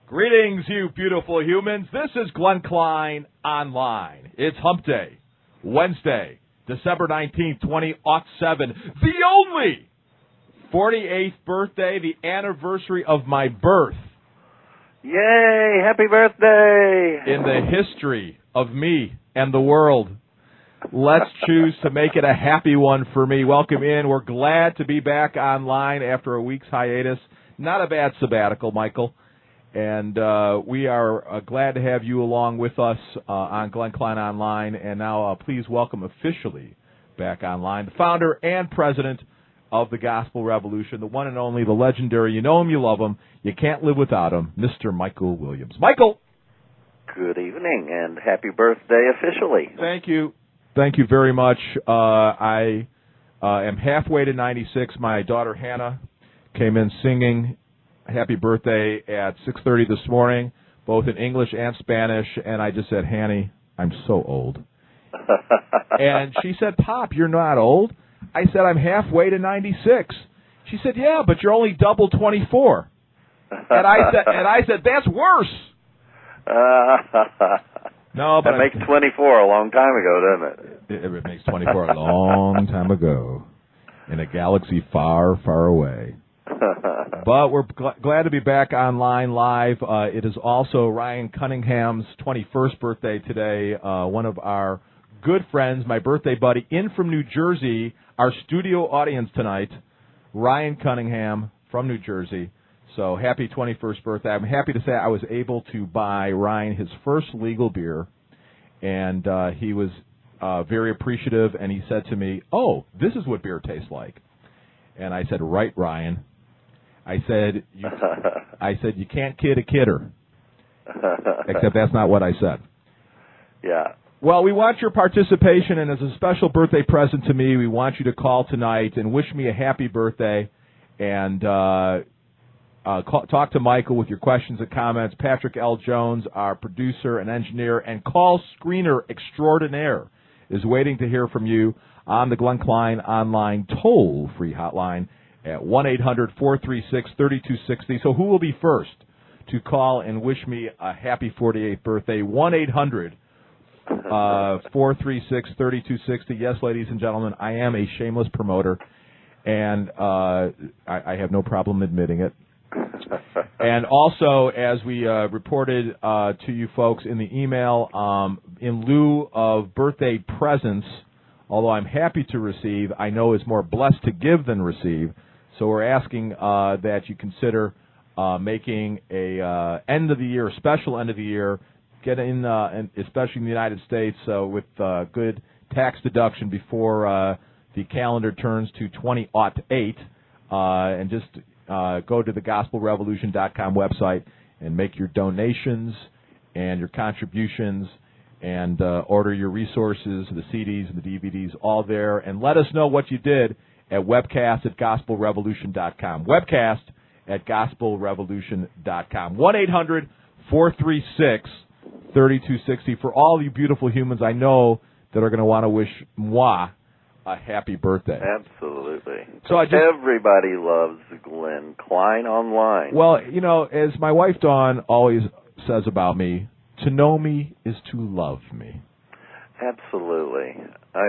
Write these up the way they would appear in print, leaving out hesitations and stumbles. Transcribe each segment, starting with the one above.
Greetings, you beautiful humans. This is Glenn Klein Online. It's Hump Day, Wednesday, December 19th, 2007. The only 48th birthday, the anniversary of my birth. Yay! Happy birthday! In the history of me and the world. Let's choose to make it a happy one for me. Welcome in. We're glad to be back online after a week's hiatus. Not a bad sabbatical, Michael. And we are glad to have you along with us on Glenn Klein Online. And now please welcome officially back online the founder and president of the Gospel Revolution, the one and only, the legendary, you know him, you love him, you can't live without him, Mr. Michael Williams. Michael! Good evening and happy birthday officially. Thank you. Thank you very much. I am halfway to 96. My daughter Hannah came in singing happy birthday at 6:30 this morning, both in English and Spanish, and I just said, Hanny, I'm so old. And she said, Pop, you're not old. I said, I'm halfway to 96. She said, yeah, but you're only double 24. And I said, that's worse. No, but that makes 24 a long time ago, doesn't it? It makes 24 a long time ago in a galaxy far, far away. But we're glad to be back online live. It is also Ryan Cunningham's 21st birthday today, one of our good friends, my birthday buddy, in from New Jersey, our studio audience tonight, Ryan Cunningham from New Jersey. So happy 21st birthday. I'm happy to say I was able to buy Ryan his first legal beer, and he was very appreciative, and he said to me, oh, this is what beer tastes like. And I said, right, Ryan. I said, you can't kid a kidder. Except that's not what I said. Yeah. Well, we want your participation, and as a special birthday present to me, we want you to call tonight and wish me a happy birthday and talk to Michael with your questions and comments. Patrick L. Jones, our producer and engineer and call screener extraordinaire, is waiting to hear from you on the Glenn Klein Online toll-free hotline at 1-800-436-3260. So who will be first to call and wish me a happy 48th birthday? 1-800-436-3260. Yes, ladies and gentlemen, I am a shameless promoter, and I have no problem admitting it. And also, as we reported to you folks in the email, in lieu of birthday presents, although I'm happy to receive, I know is more blessed to give than receive. So we're asking that you consider making a end of the year, special end of the year, get in, especially in the United States, with good tax deduction before the calendar turns to 2008, and just go to the GospelRevolution.com website and make your donations and your contributions and order your resources, the CDs and the DVDs, all there, and let us know what you did at webcast@GospelRevolution.com. Webcast at GospelRevolution.com. 1-800-436-3260 for all you beautiful humans I know that are going to want to wish moi a happy birthday. Absolutely. So everybody loves Glenn Klein Online. Well, you know, as my wife Dawn always says about me, to know me is to love me. Absolutely.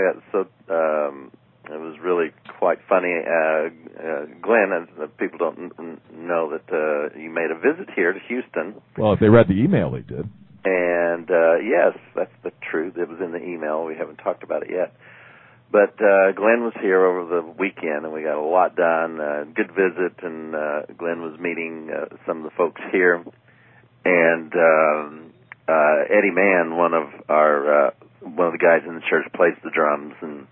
It was really quite funny. Glenn, people don't know that you made a visit here to Houston. Well, if they read the email, they did. And, yes, that's the truth. It was in the email. We haven't talked about it yet. But Glenn was here over the weekend, and we got a lot done. Good visit, and Glenn was meeting some of the folks here. And Eddie Mann, one of the guys in the church, plays the drums, and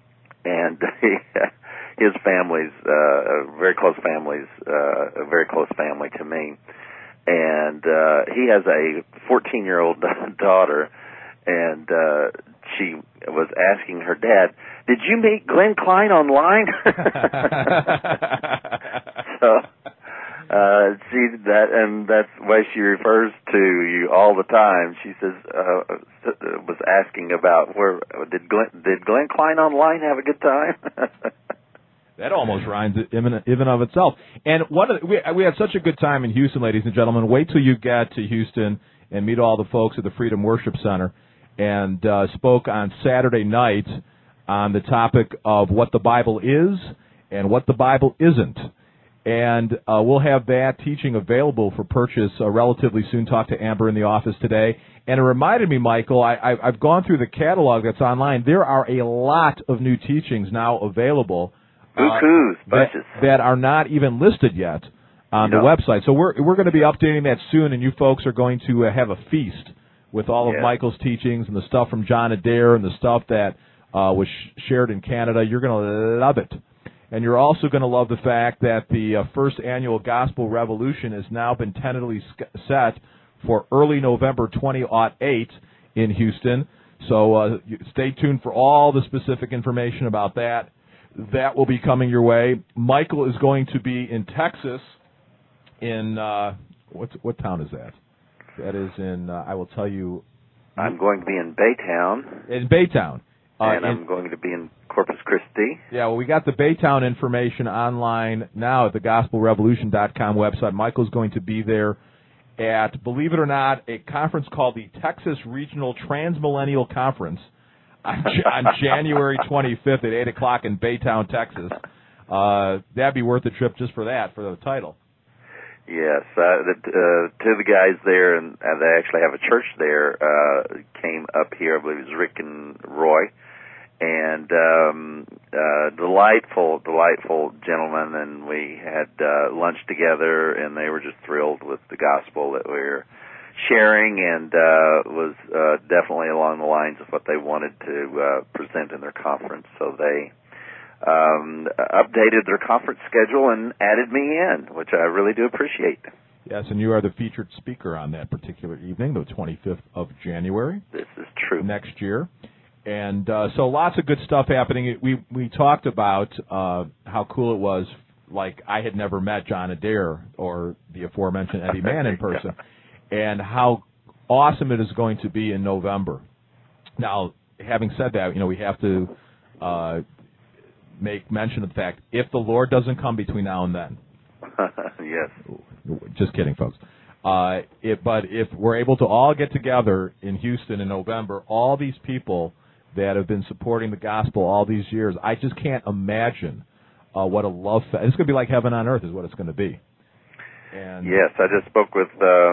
his family's a very close family to me. And he has a 14-year-old daughter, and she was asking her dad, "Did you meet Glenn Klein online?" So that's the way she refers to you all the time. She says, was asking about did Glenn Klein online have a good time? That almost rhymes even of itself. And we had such a good time in Houston, ladies and gentlemen. Wait till you get to Houston and meet all the folks at the Freedom Worship Center. And spoke on Saturday night on the topic of what the Bible is and what the Bible isn't. And we'll have that teaching available for purchase relatively soon. Talk to Amber in the office today. And it reminded me, Michael, I've gone through the catalog that's online. There are a lot of new teachings now available that are not even listed yet on the website. So we're going to be updating that soon, and you folks are going to have a feast with all of Michael's teachings and the stuff from John Adair and the stuff that was shared in Canada. You're going to love it. And you're also going to love the fact that the first annual Gospel Revolution has now been tentatively set for early November 2008 in Houston. So stay tuned for all the specific information about that. That will be coming your way. Michael is going to be in Texas in, what town is that? That is in, I will tell you. I'm going to be in Baytown. In Baytown. And I'm going to be in Corpus Christi. Yeah, well, we got the Baytown information online now at the GospelRevolution.com website. Michael's going to be there at, believe it or not, a conference called the Texas Regional Transmillennial Conference on January 25th at 8 o'clock in Baytown, Texas. That'd be worth the trip just for that, for the title. Yes, two of the guys there, and they actually have a church there, came up here. I believe it was Rick and Roy, and delightful gentlemen. And we had lunch together, and they were just thrilled with the gospel that we were sharing, and was definitely along the lines of what they wanted to present in their conference. So they updated their conference schedule and added me in, which I really do appreciate. Yes, and you are the featured speaker on that particular evening, the 25th of January. This is true. Next year. And so lots of good stuff happening. We talked about how cool it was, like I had never met John Adair or the aforementioned Eddie Mann in person, and how awesome it is going to be in November. Now, having said that, we have to make mention of the fact, if the Lord doesn't come between now and then. Yes. Just kidding, folks. But if we're able to all get together in Houston in November, all these people that have been supporting the gospel all these years, I just can't imagine what a love fest. It's going to be like heaven on earth is what it's going to be. And yes, I just spoke with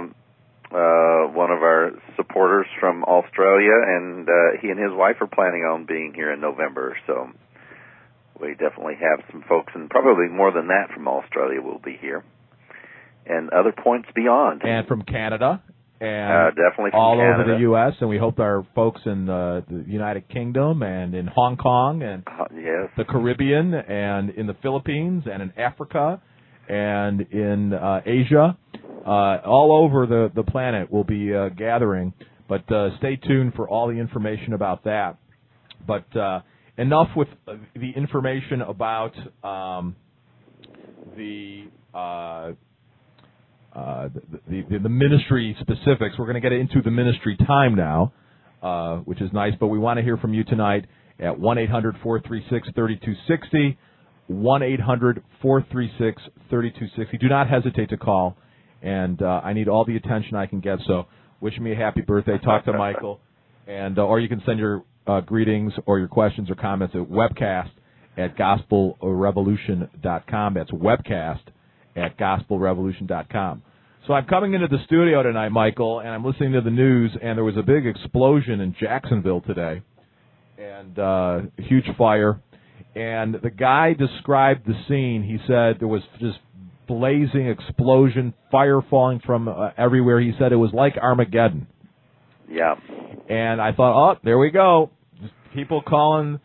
one of our supporters from Australia, and he and his wife are planning on being here in November, so we definitely have some folks, and probably more than that from Australia will be here, and other points beyond. And from Canada, and definitely from all Canada. over the U.S., and we hope our folks in the United Kingdom and in Hong Kong and yes. the Caribbean and in the Philippines and in Africa and in Asia, all over the planet will be gathering. But stay tuned for all the information about that. But enough with the information about the ministry specifics. We're going to get into the ministry time now, which is nice. But we want to hear from you tonight at 1-800-436-3260, 1-800-436-3260. Do not hesitate to call, and I need all the attention I can get. So wish me a happy birthday. Talk to Michael, and or you can send your greetings or your questions or comments at webcast@gospelrevolution.com. That's webcast@gospelrevolution.com. So I'm coming into the studio tonight, Michael, and I'm listening to the news, and there was a big explosion in Jacksonville today, and a huge fire. And the guy described the scene. He said there was just blazing explosion, fire falling from everywhere. He said it was like Armageddon. Yeah. And I thought, oh, there we go. Just people calling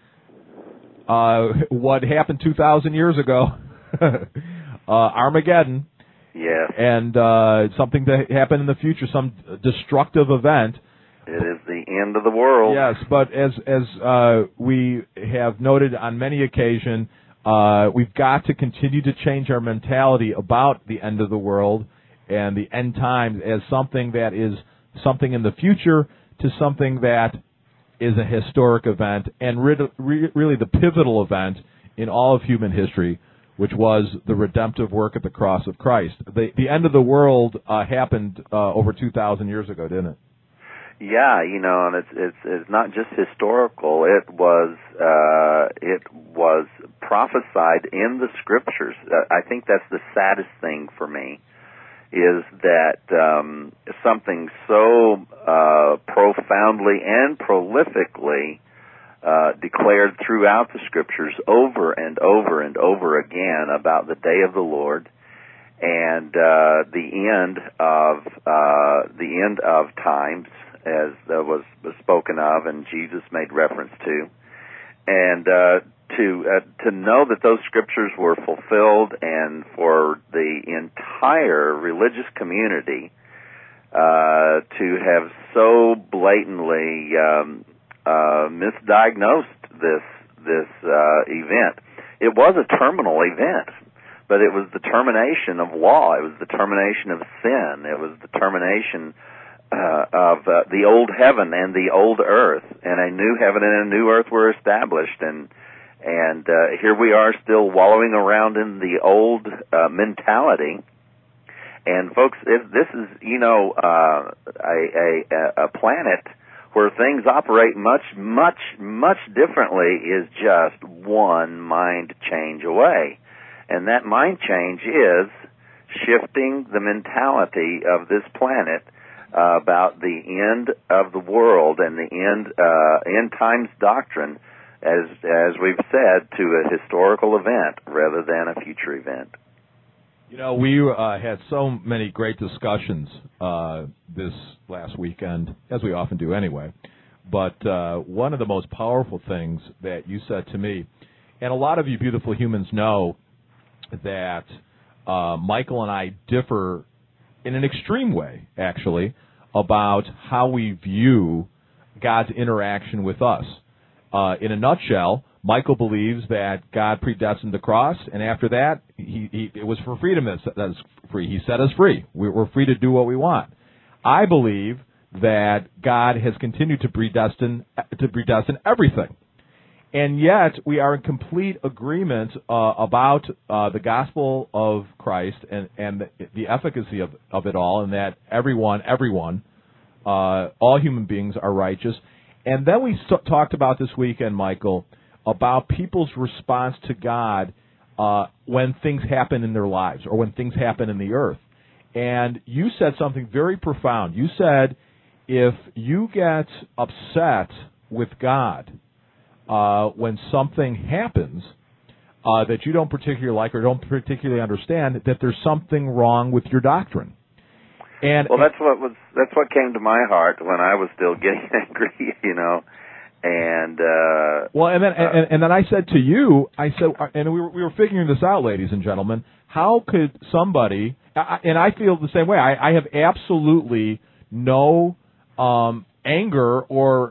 what happened 2,000 years ago Armageddon. Yes. And something to happen in the future, some destructive event. It is the end of the world. Yes, but as we have noted on many occasions, we've got to continue to change our mentality about the end of the world and the end times as something that is something in the future to something that is a historic event and really the pivotal event in all of human history, which was the redemptive work at the cross of Christ. The end of the world happened over 2,000 years ago, didn't it? Yeah, and it's not just historical. It was prophesied in the Scriptures. I think that's the saddest thing for me, is that something so profoundly and prolifically declared throughout the Scriptures over and over and over again about the day of the Lord and the end of times, as was spoken of and Jesus made reference to, and to know that those Scriptures were fulfilled, and for the entire religious community to have so blatantly misdiagnosed this event. It was a terminal event, but it was the termination of law. It was the termination of sin. It was the termination of the old heaven and the old earth, and a new heaven and a new earth were established, and here we are still wallowing around in the old mentality. And folks, if this is a planet where things operate much differently, is just one mind change away, and that mind change is shifting the mentality of this planet about the end of the world and the end times doctrine, as we've said, to a historical event rather than a future event. We had so many great discussions this last weekend, as we often do anyway. But one of the most powerful things that you said to me, and a lot of you beautiful humans know that Michael and I differ in an extreme way, actually, about how we view God's interaction with us. In a nutshell, Michael believes that God predestined the cross, and after that, it was for freedom that is free. He set us free. We're free to do what we want. I believe that God has continued to predestine everything. And yet, we are in complete agreement about the gospel of Christ and the efficacy of it all, and that everyone, all human beings are righteous. And then we talked about this weekend, Michael, about people's response to God when things happen in their lives or when things happen in the earth. And you said something very profound. You said, if you get upset with God when something happens that you don't particularly like or don't particularly understand, that there's something wrong with your doctrine. And well, that's what came to my heart when I was still getting angry, And and then I said to you, and we were figuring this out, ladies and gentlemen. How could somebody? And I feel the same way. I have absolutely no anger or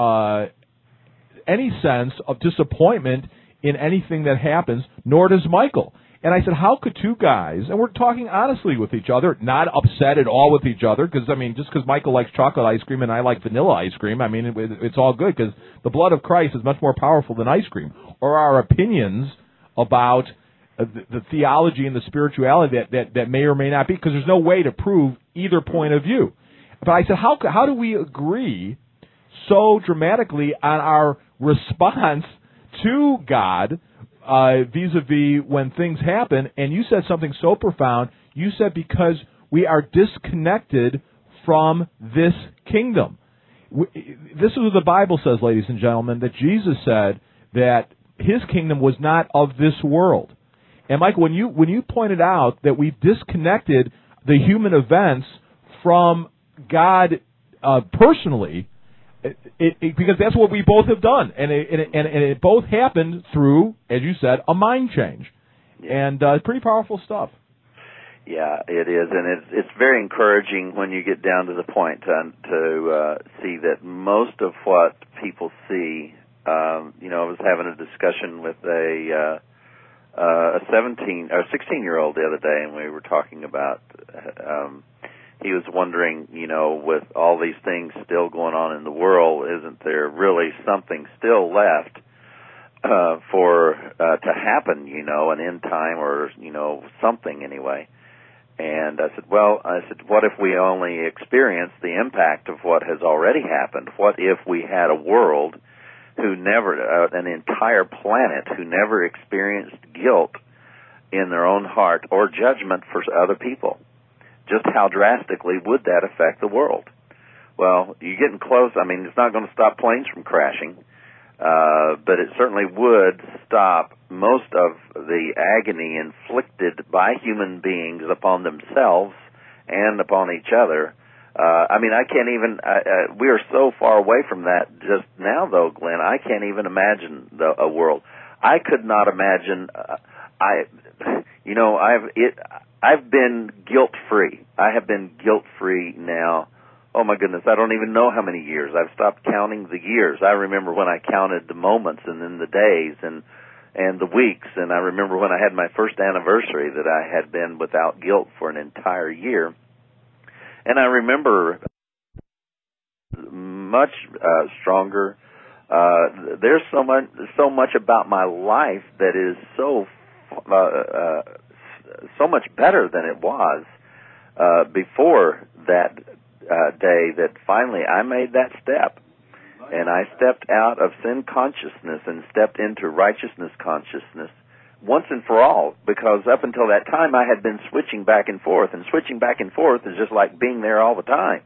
any sense of disappointment in anything that happens, nor does Michael. And I said, how could two guys, and we're talking honestly with each other, not upset at all with each other, because, just because Michael likes chocolate ice cream and I like vanilla ice cream, it's all good, because the blood of Christ is much more powerful than ice cream, or our opinions about the theology and the spirituality that may or may not be, because there's no way to prove either point of view. But I said, how do we agree so dramatically on our response to God vis-a-vis when things happen? And you said something so profound. You said, because we are disconnected from this kingdom. This is what the Bible says, ladies and gentlemen, that Jesus said that his kingdom was not of this world. And Michael, when you pointed out that we've disconnected the human events from God personally, because that's what we both have done, and it both happened through, as you said, a mind change, and pretty powerful stuff. Yeah, it is, and it's very encouraging when you get down to the point to see that most of what people see. I was having a discussion with a 17 or 16-year-old the other day, and we were talking about. He was wondering, with all these things still going on in the world, isn't there really something still left for to happen, an end time or something anyway. And I said, what if we only experienced the impact of what has already happened? What if we had a world who never, an entire planet who never experienced guilt in their own heart or judgment for other people? Just how drastically would that affect the world? Well, you're getting close. I mean, it's not going to stop planes from crashing, but it certainly would stop most of the agony inflicted by human beings upon themselves and upon each other. I can't even, we are so far away from that just now, though, Glenn. I can't even imagine a world. I could not imagine, I've been guilt-free. I have been guilt-free now. Oh, my goodness, I don't even know how many years. I've stopped counting the years. I remember when I counted the moments and then the days and the weeks, and I remember when I had my first anniversary that I had been without guilt for an entire year. And I remember much stronger. There's so much about my life that is so much better than it was before that day that finally I made that step. And I stepped out of sin consciousness and stepped into righteousness consciousness once and for all, because up until that time I had been switching back and forth, and switching back and forth is just like being there all the time.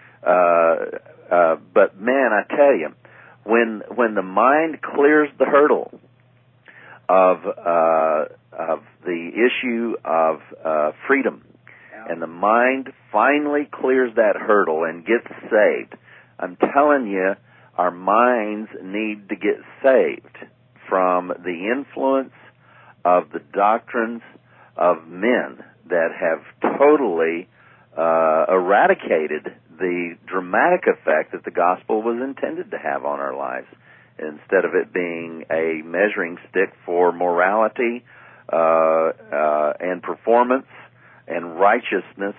But man, I tell you, when the mind clears the hurdle of the issue of freedom, and the mind finally clears that hurdle and gets saved, I'm telling you, our minds need to get saved from the influence of the doctrines of men that have totally eradicated the dramatic effect that the gospel was intended to have on our lives. Instead of it being a measuring stick for morality and performance and righteousness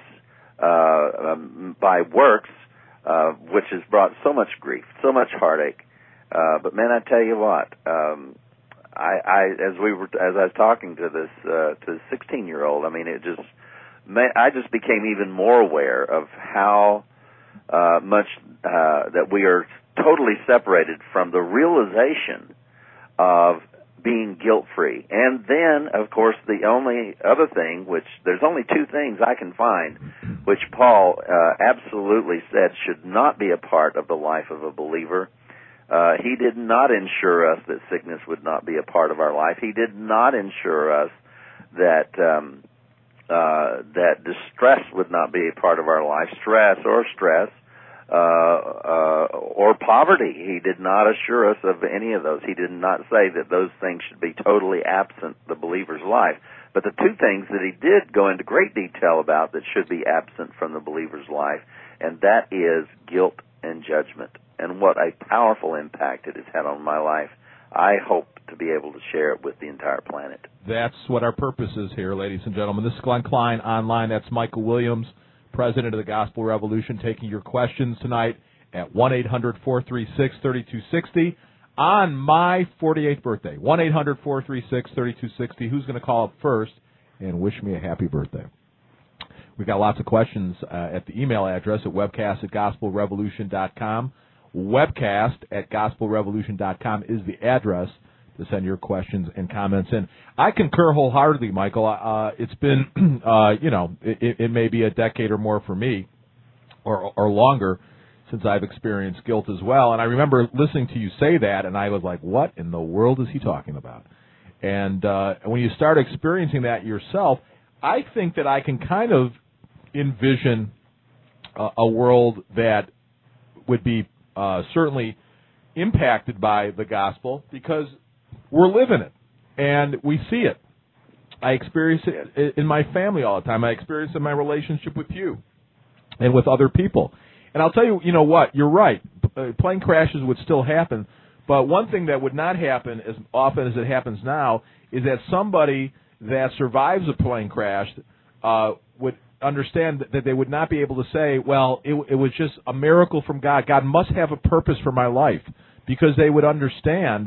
by works, which has brought so much grief, so much heartache. But man, I tell you what, as I was talking to this 16-year-old, I mean, I just became even more aware of how much that we are totally separated from the realization of being guilt-free. And then, of course, the only other thing, which there's only two things I can find, which Paul absolutely said should not be a part of the life of a believer. He did not ensure us that sickness would not be a part of our life. He did not ensure us that that distress would not be a part of our life, stress or poverty. He did not assure us of any of those. He did not say that those things should be totally absent the believer's life. But the two things that he did go into great detail about that should be absent from the believer's life, and that is guilt and judgment. And what a powerful impact it has had on my life. I hope to be able to share it with the entire planet. That's what our purpose is here, ladies and gentlemen. This is Glenn Klein online. That's Michael Williams, President of the Gospel Revolution, taking your questions tonight at 1-800-436-3260 on my 48th birthday. 1-800-436-3260. Who's going to call up first and wish me a happy birthday? We've got lots of questions at the email address at webcast@gospelrevolution.com. Webcast@gospelrevolution.com is the address to send your questions and comments in. I concur wholeheartedly, Michael. It's been, it may be a decade or more for me, or longer, since I've experienced guilt as well. And I remember listening to you say that, and I was like, what in the world is he talking about? And when you start experiencing that yourself, I think that I can kind of envision a world that would be certainly impacted by the gospel, because we're living it and we see it. I experience it in my family all the time. I experience it in my relationship with you and with other people. And I'll tell you, you know what, you're right. Plane crashes would still happen, but one thing that would not happen as often as it happens now is that somebody that survives a plane crash would understand that they would not be able to say, well, it was just a miracle from God. God must have a purpose for my life, because they would understand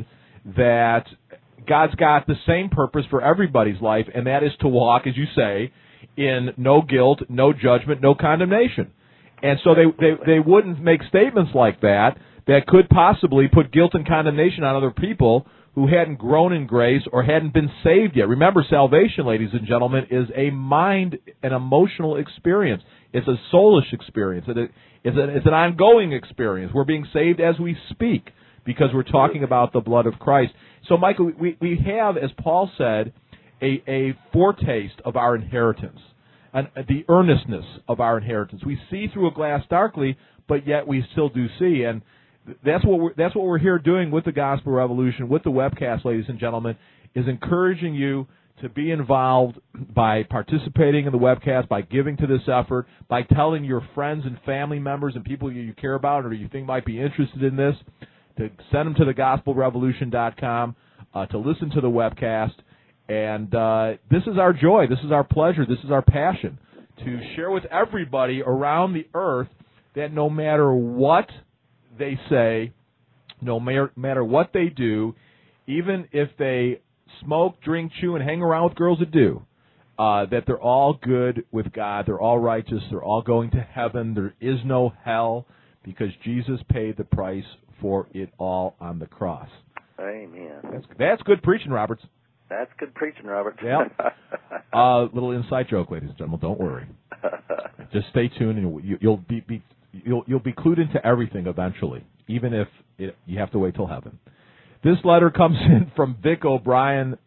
that God's got the same purpose for everybody's life, and that is to walk, as you say, in no guilt, no judgment, no condemnation. And so they wouldn't make statements like that could possibly put guilt and condemnation on other people who hadn't grown in grace or hadn't been saved yet. Remember, salvation, ladies and gentlemen, is a mind and emotional experience. It's a soulish experience. It's an ongoing experience. We're being saved as we speak because we're talking about the blood of Christ. So, Michael, we have, as Paul said, a foretaste of our inheritance, and the earnestness of our inheritance. We see through a glass darkly, but yet we still do see. And that's what we're here doing with the Gospel Revolution, with the webcast, ladies and gentlemen, is encouraging you to be involved by participating in the webcast, by giving to this effort, by telling your friends and family members and people you care about or you think might be interested in this, to send them to thegospelrevolution.com, to listen to the webcast. And this is our joy, this is our pleasure, this is our passion, to share with everybody around the earth that no matter what they say, no matter what they do, even if they smoke, drink, chew, and hang around with girls that do, that they're all good with God, they're all righteous, they're all going to heaven, there is no hell, because Jesus paid the price for it all on the cross. Amen. That's good preaching, Roberts. That's good preaching, Robert. Yeah. Little inside joke, ladies and gentlemen. Don't worry. Just stay tuned, and you'll be clued into everything eventually, even if you have to wait till heaven. This letter comes in from Vic O'Brien,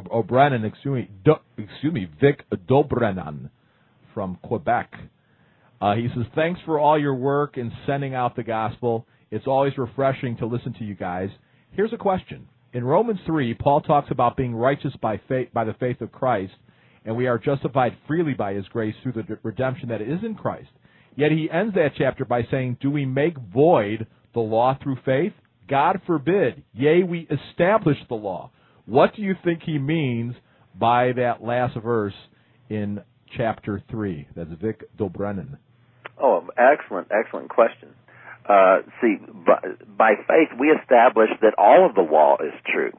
Vic Dobrenan from Quebec. He says, thanks for all your work in sending out the gospel. It's always refreshing to listen to you guys. Here's a question. In Romans 3, Paul talks about being righteous by the faith of Christ, and we are justified freely by his grace through the redemption that is in Christ. Yet he ends that chapter by saying, do we make void the law through faith? God forbid. Yea, we establish the law. What do you think he means by that last verse in chapter 3? That's Vic Dobrenan. Oh, excellent question. See, by faith we establish that all of the law is true.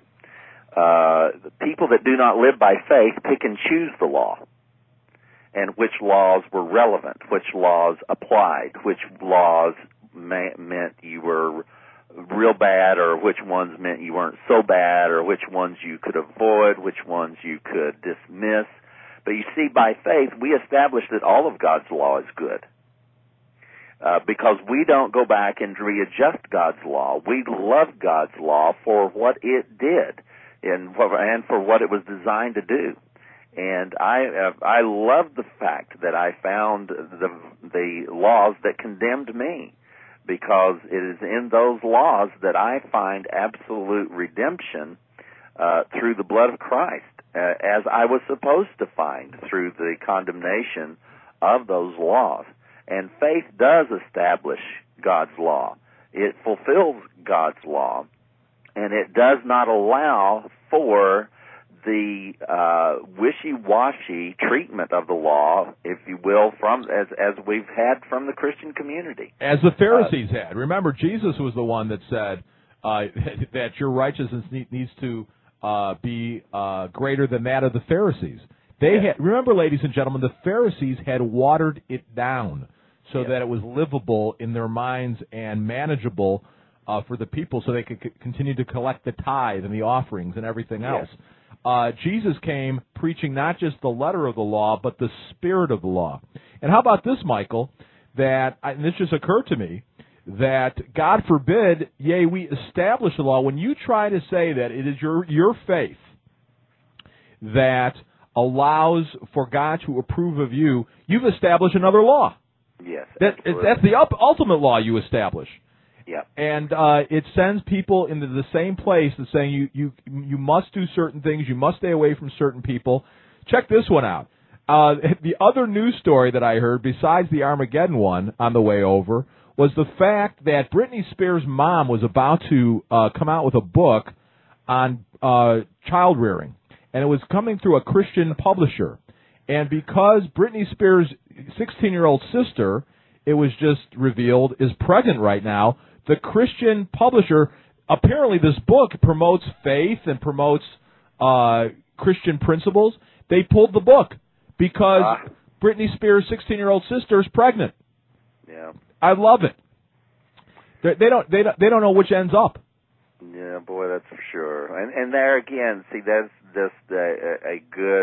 The people that do not live by faith pick and choose the law, and which laws were relevant, which laws applied, which laws meant you were real bad, or which ones meant you weren't so bad, or which ones you could avoid, which ones you could dismiss. But you see, by faith we establish that all of God's law is good. Because we don't go back and readjust God's law. We love God's law for what it did and for what it was designed to do. And I love the fact that I found the laws that condemned me, because it is in those laws that I find absolute redemption through the blood of Christ, as I was supposed to find through the condemnation of those laws. And faith does establish God's law. It fulfills God's law, and it does not allow for the wishy-washy treatment of the law, if you will, from as we've had from the Christian community. As the Pharisees had. Remember, Jesus was the one that said that your righteousness needs to be greater than that of the Pharisees. Remember, ladies and gentlemen, the Pharisees had watered it down so that it was livable in their minds and manageable for the people, so they could continue to collect the tithe and the offerings and everything else. Jesus came preaching not just the letter of the law, but the spirit of the law. And how about this, Michael, and this just occurred to me, that God forbid, yea, we establish the law. When you try to say that it is your faith that allows for God to approve of you, you've established another law. Yes, that's the ultimate law you establish. Yeah. And it sends people into the same place that's saying you must do certain things, you must stay away from certain people. Check this one out. The other news story that I heard, besides the Armageddon one on the way over, was the fact that Britney Spears' mom was about to come out with a book on child rearing, and it was coming through a Christian publisher. And because Britney Spears' 16-year-old sister, it was just revealed, is pregnant right now, the Christian publisher apparently this book promotes faith and promotes Christian principles. They pulled the book because Britney Spears' 16-year-old sister is pregnant. Yeah. I love it. They don't know which ends up. Yeah, boy, that's for sure. And there again, see, that's just a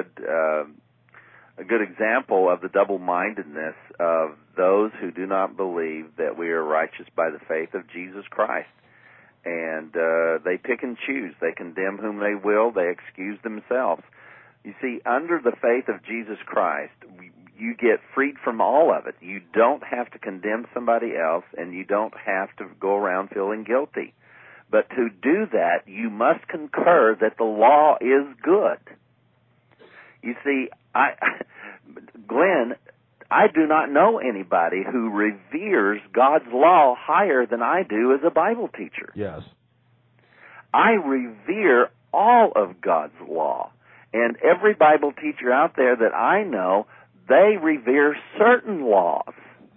good example of the double-mindedness of those who do not believe that we are righteous by the faith of Jesus Christ. And they pick and choose. They condemn whom they will. They excuse themselves. You see, under the faith of Jesus Christ, you get freed from all of it. You don't have to condemn somebody else, and you don't have to go around feeling guilty. But to do that, you must concur that the law is good. You see, Glenn, I do not know anybody who reveres God's law higher than I do as a Bible teacher. Yes. I revere all of God's law. And every Bible teacher out there that I know, they revere certain laws,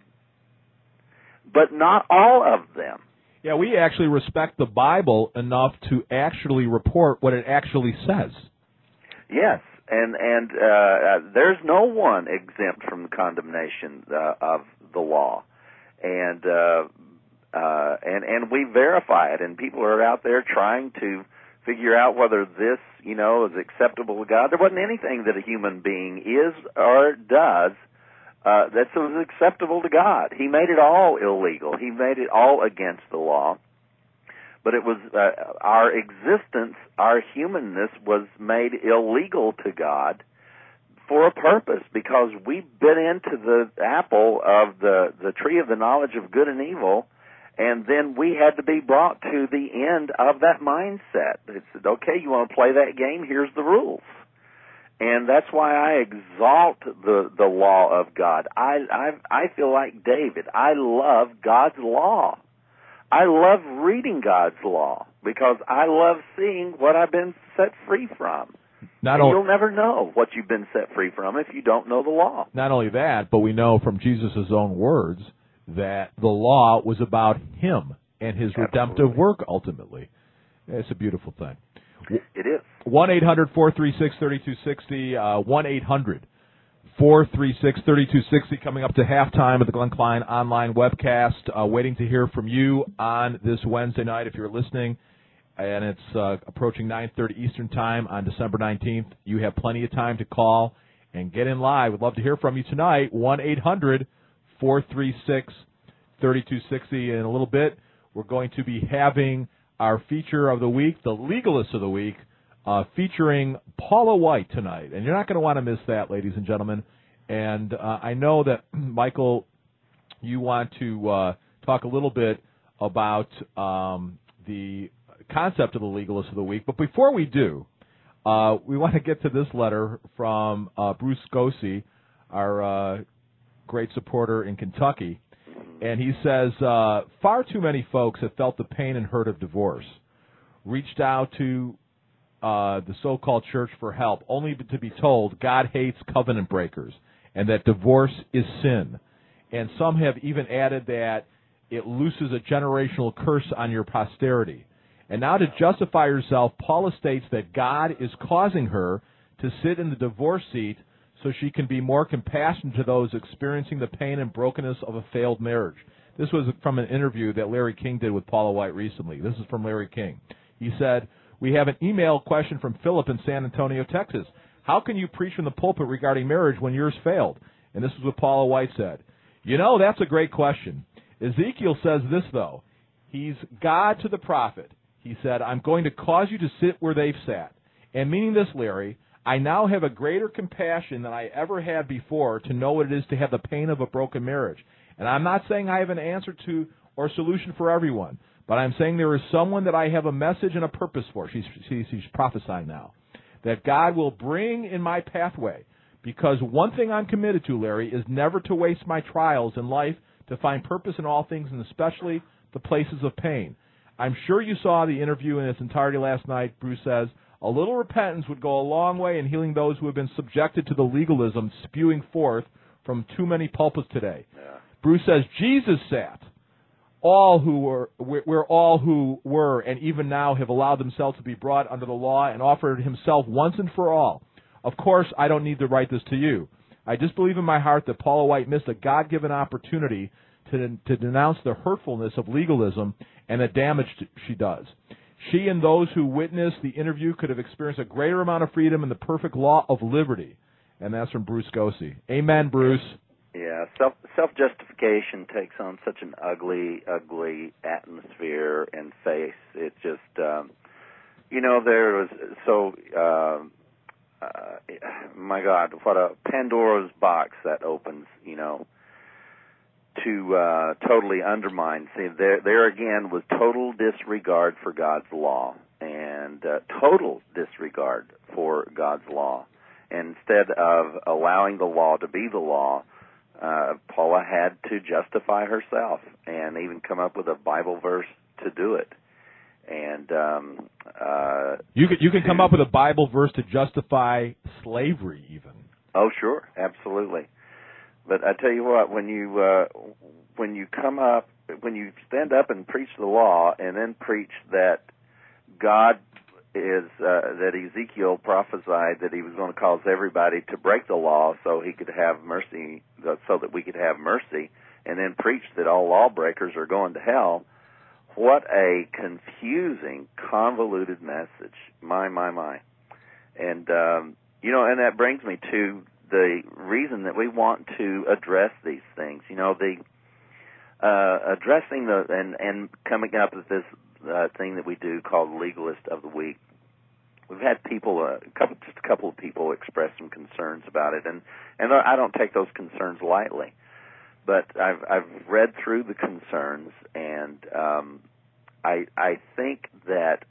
but not all of them. Yeah, we actually respect the Bible enough to actually report what it actually says. Yes, and there's no one exempt from the condemnation of the law, and we verify it. And people are out there trying to figure out whether this, is acceptable to God. There wasn't anything that a human being is or does that was acceptable to God. He made it all illegal. He made it all against the law. But it was our existence, our humanness was made illegal to God for a purpose, because we bit into the apple of the tree of the knowledge of good and evil, and then we had to be brought to the end of that mindset. It said, okay, you want to play that game? Here's the rules. And that's why I exalt the law of God. I feel like David. I love God's law. I love reading God's law because I love seeing what I've been set free from. You'll never know what you've been set free from if you don't know the law. Not only that, but we know from Jesus' own words that the law was about him and his redemptive work ultimately. It's a beautiful thing. It is. 1-800-436-3260, 1-800-436-3260, coming up to halftime of the Glenn Klein online webcast. Waiting to hear from you on this Wednesday night if you're listening. And it's approaching 9:30 Eastern Time on December 19th. You have plenty of time to call and get in live. We'd love to hear from you tonight. 1-800-436-3260. In a little bit, we're going to be having our feature of the week, the Legalist of the Week, featuring Paula White tonight. And you're not going to want to miss that, ladies and gentlemen. And I know that, Michael, you want to talk a little bit about the concept of the Legalist of the Week. But before we do, we want to get to this letter from Bruce Gosi, our great supporter in Kentucky. And he says, far too many folks have felt the pain and hurt of divorce, reached out to the so-called church for help, only to be told God hates covenant breakers and that divorce is sin. And some have even added that it looses a generational curse on your posterity. And now to justify herself, Paula states that God is causing her to sit in the divorce seat so she can be more compassionate to those experiencing the pain and brokenness of a failed marriage. This was from an interview that Larry King did with Paula White recently. This is from Larry King. He said, we have an email question from Philip in San Antonio, Texas. How can you preach from the pulpit regarding marriage when yours failed? And this is what Paula White said. That's a great question. Ezekiel says this, though. He's God to the prophet. He said, I'm going to cause you to sit where they've sat. And meaning this, Larry, I now have a greater compassion than I ever had before to know what it is to have the pain of a broken marriage. And I'm not saying I have an answer to or solution for everyone, but I'm saying there is someone that I have a message and a purpose for. She's prophesying now. That God will bring in my pathway. Because one thing I'm committed to, Larry, is never to waste my trials in life, to find purpose in all things, and especially the places of pain. I'm sure you saw the interview in its entirety last night. Bruce says, a little repentance would go a long way in healing those who have been subjected to the legalism spewing forth from too many pulpits today. Yeah. Bruce says, Jesus sat where all who were and even now have allowed themselves to be brought under the law and offered himself once and for all. Of course, I don't need to write this to you. I just believe in my heart that Paula White missed a God-given opportunity to denounce the hurtfulness of legalism and the damage she does. She and those who witnessed the interview could have experienced a greater amount of freedom in the perfect law of liberty. And that's from Bruce Gosse. Amen, Bruce. Yeah, self-justification takes on such an ugly atmosphere and face. It just, there was my God, what a Pandora's box that opens, to totally undermine. See, there again was total disregard for God's law and total disregard for God's law. And instead of allowing the law to be the law, Paula had to justify herself and even come up with a Bible verse to do it. And you can come up with a Bible verse to justify slavery, even. Oh, sure, absolutely. But I tell you what, when you stand up and preach the law, and then preach that God is that Ezekiel prophesied that he was going to cause everybody to break the law so he could have mercy, so that we could have mercy, and then preach that all lawbreakers are going to hell. What a confusing, convoluted message. My. And, and that brings me to the reason that we want to address these things. Addressing and coming up with this thing that we do called Legalist of the Week. We've had people, just a couple of people express some concerns about it, and I don't take those concerns lightly. But I've read through the concerns, and I think that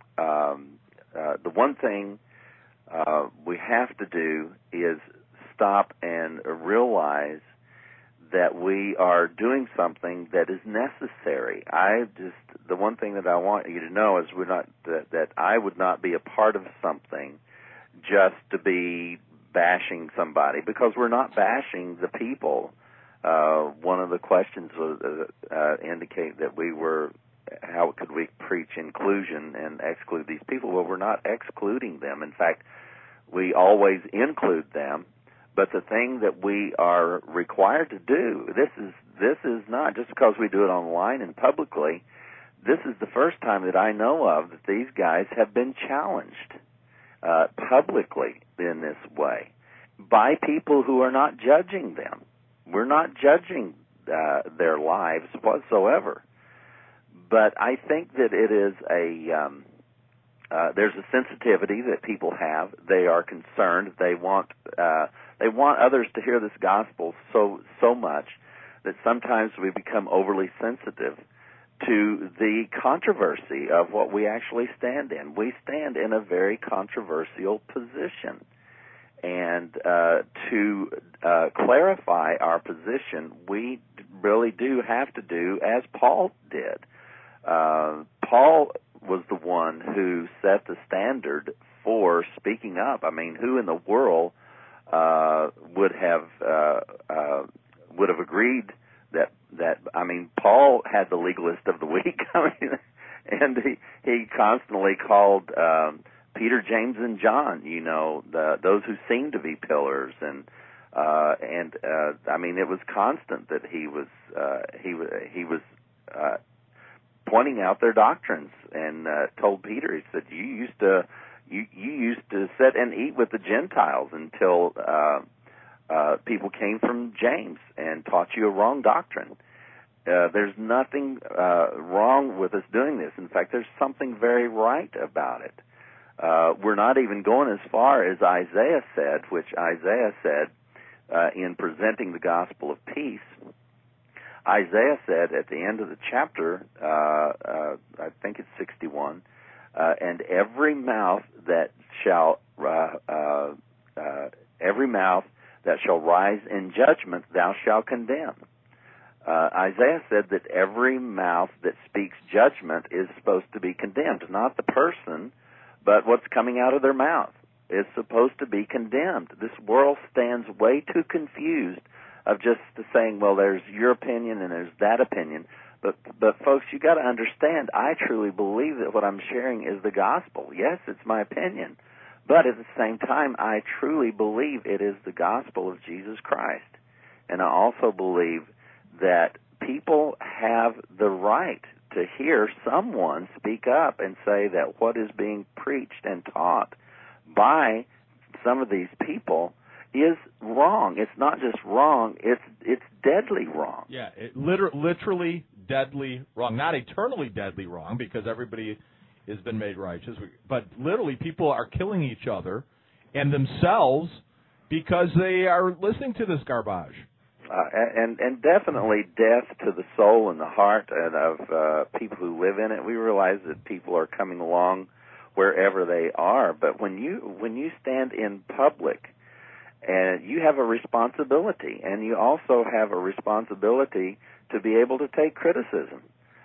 the one thing we have to do is stop and realize that we are doing something that is necessary. The one thing that I want you to know is that I would not be a part of something just to be bashing somebody, because we're not bashing the people. One of the questions was indicate that how could we preach inclusion and exclude these people? Well, we're not excluding them. In fact, we always include them. But the thing that we are required to do, this is not just because we do it online and publicly. This is the first time that I know of that these guys have been challenged publicly in this way by people who are not judging them. We're not judging their lives whatsoever. But I think that it is there's a sensitivity that people have. They are concerned. They want others to hear this gospel so much that sometimes we become overly sensitive to the controversy of what we actually stand in. We stand in a very controversial position. And to clarify our position, we really do have to do as Paul did. Paul was the one who set the standard for speaking up. I mean, who in the world would have agreed that I mean, Paul had the legalist of the week. I mean, and he constantly called Peter, James, and John, those who seemed to be pillars, and I mean, it was constant that he was pointing out their doctrines, and told Peter, he said, you used to sit and eat with the Gentiles until people came from James and taught you a wrong doctrine. There's nothing wrong with us doing this. In fact, there's something very right about it. We're not even going as far as Isaiah said, which Isaiah said in presenting the gospel of peace. Isaiah said at the end of the chapter, I think it's 61, and every mouth that shall rise in judgment thou shalt condemn. Isaiah said that every mouth that speaks judgment is supposed to be condemned, not the person, but what's coming out of their mouth is supposed to be condemned. This world stands way too confused of just saying, well, there's your opinion and there's that opinion. But folks, you got to understand, I truly believe that what I'm sharing is the gospel. Yes, it's my opinion, but at the same time, I truly believe it is the gospel of Jesus Christ. And I also believe that people have the right to hear someone speak up and say that what is being preached and taught by some of these people is wrong. It's not just wrong, it's deadly wrong. Yeah, literally deadly wrong. Not eternally deadly wrong, because everybody has been made righteous, but literally people are killing each other and themselves because they are listening to this garbage. And definitely death to the soul and the heart and of people who live in it. We realize that people are coming along wherever they are, but when you stand in public, and you have a responsibility, and you also have a responsibility to be able to take criticism,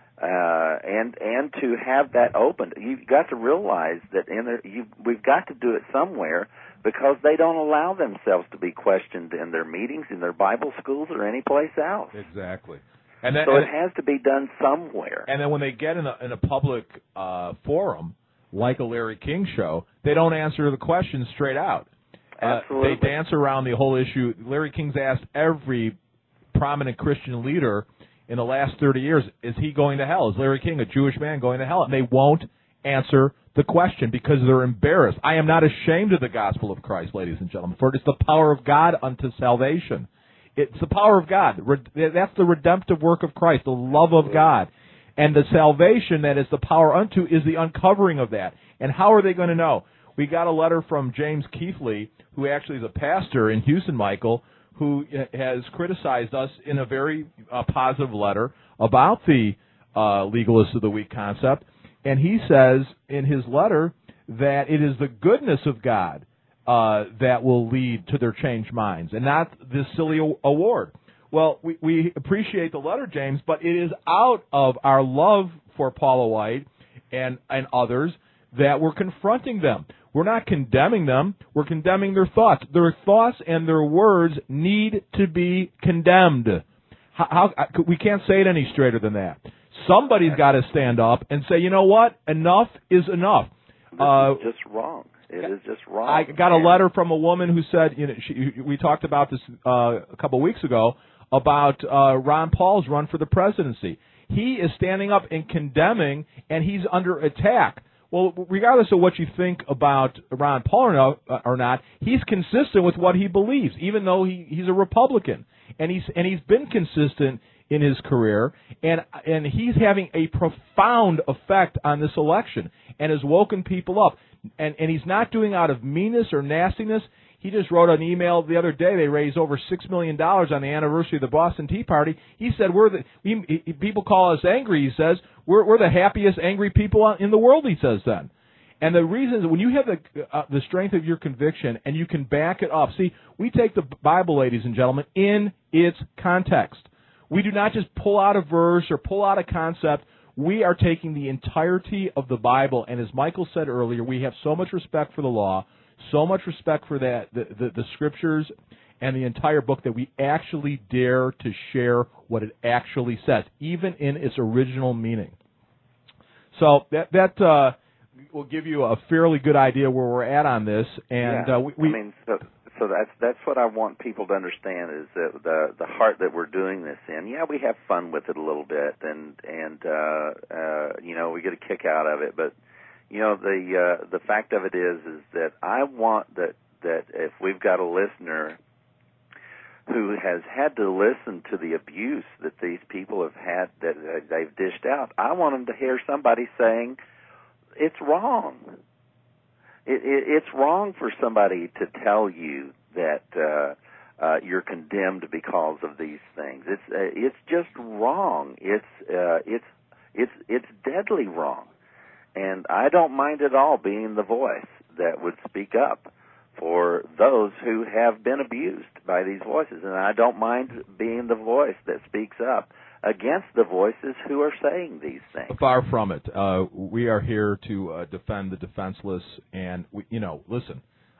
and to have that open. You've got to realize that we've got to do it somewhere, because they don't allow themselves to be questioned in their meetings, in their Bible schools, or any place else. Exactly. So it has to be done somewhere. And then when they get in a public forum, like a Larry King show, they don't answer the question straight out. Absolutely. They dance around the whole issue. Larry King's asked every prominent Christian leader in the last 30 years, is he going to hell? Is Larry King, a Jewish man, going to hell? And they won't answer the question because they're embarrassed. I am not ashamed of the gospel of Christ, ladies and gentlemen, for it is the power of God unto salvation. It's the power of God. That's the redemptive work of Christ, the love of God. And the salvation that is the power unto is the uncovering of that. And how are they going to know? We got a letter from James Keithley, who actually is a pastor in Houston, Michael, who has criticized us in a very positive letter about the Legalist of the Week concept. And he says in his letter that it is the goodness of God that will lead to their changed minds, and not this silly award. Well, we appreciate the letter, James, but it is out of our love for Paula White and others that we're confronting them. We're not condemning them. We're condemning their thoughts. Their thoughts and their words need to be condemned. We can't say it any straighter than that. Somebody's got to stand up and say, you know what? Enough is enough. This is just wrong. It is just wrong. I got a letter from a woman who said, we talked about this a couple of weeks ago, about Ron Paul's run for the presidency. He is standing up and condemning, and he's under attack. Well, regardless of what you think about Ron Paul or not, he's consistent with what he believes, even though he's a Republican, and he's been consistent in his career, and he's having a profound effect on this election, and has woken people up, and he's not doing out of meanness or nastiness. He just wrote an email the other day. They raised over $6 million on the anniversary of the Boston Tea Party. He said, people call us angry, he says. We're the happiest angry people in the world, he says then. And the reason is when you have the strength of your conviction and you can back it up. See, we take the Bible, ladies and gentlemen, in its context. We do not just pull out a verse or pull out a concept. We are taking the entirety of the Bible, and as Michael said earlier, we have so much respect for the law, so much respect for that the Scriptures and the entire book that we actually dare to share what it actually says, even in its original meaning. So that will give you a fairly good idea where we're at on this. And so that's what I want people to understand is that the heart that we're doing this in. Yeah, we have fun with it a little bit, and we get a kick out of it, but. The fact of it is that I want that if we've got a listener who has had to listen to the abuse that these people have had, that they've dished out, I want them to hear somebody saying, it's wrong. It's wrong for somebody to tell you that you're condemned because of these things. It's just wrong. It's deadly wrong. And I don't mind at all being the voice that would speak up for those who have been abused by these voices. And I don't mind being the voice that speaks up against the voices who are saying these things. Far from it. We are here to defend the defenseless. And, listen,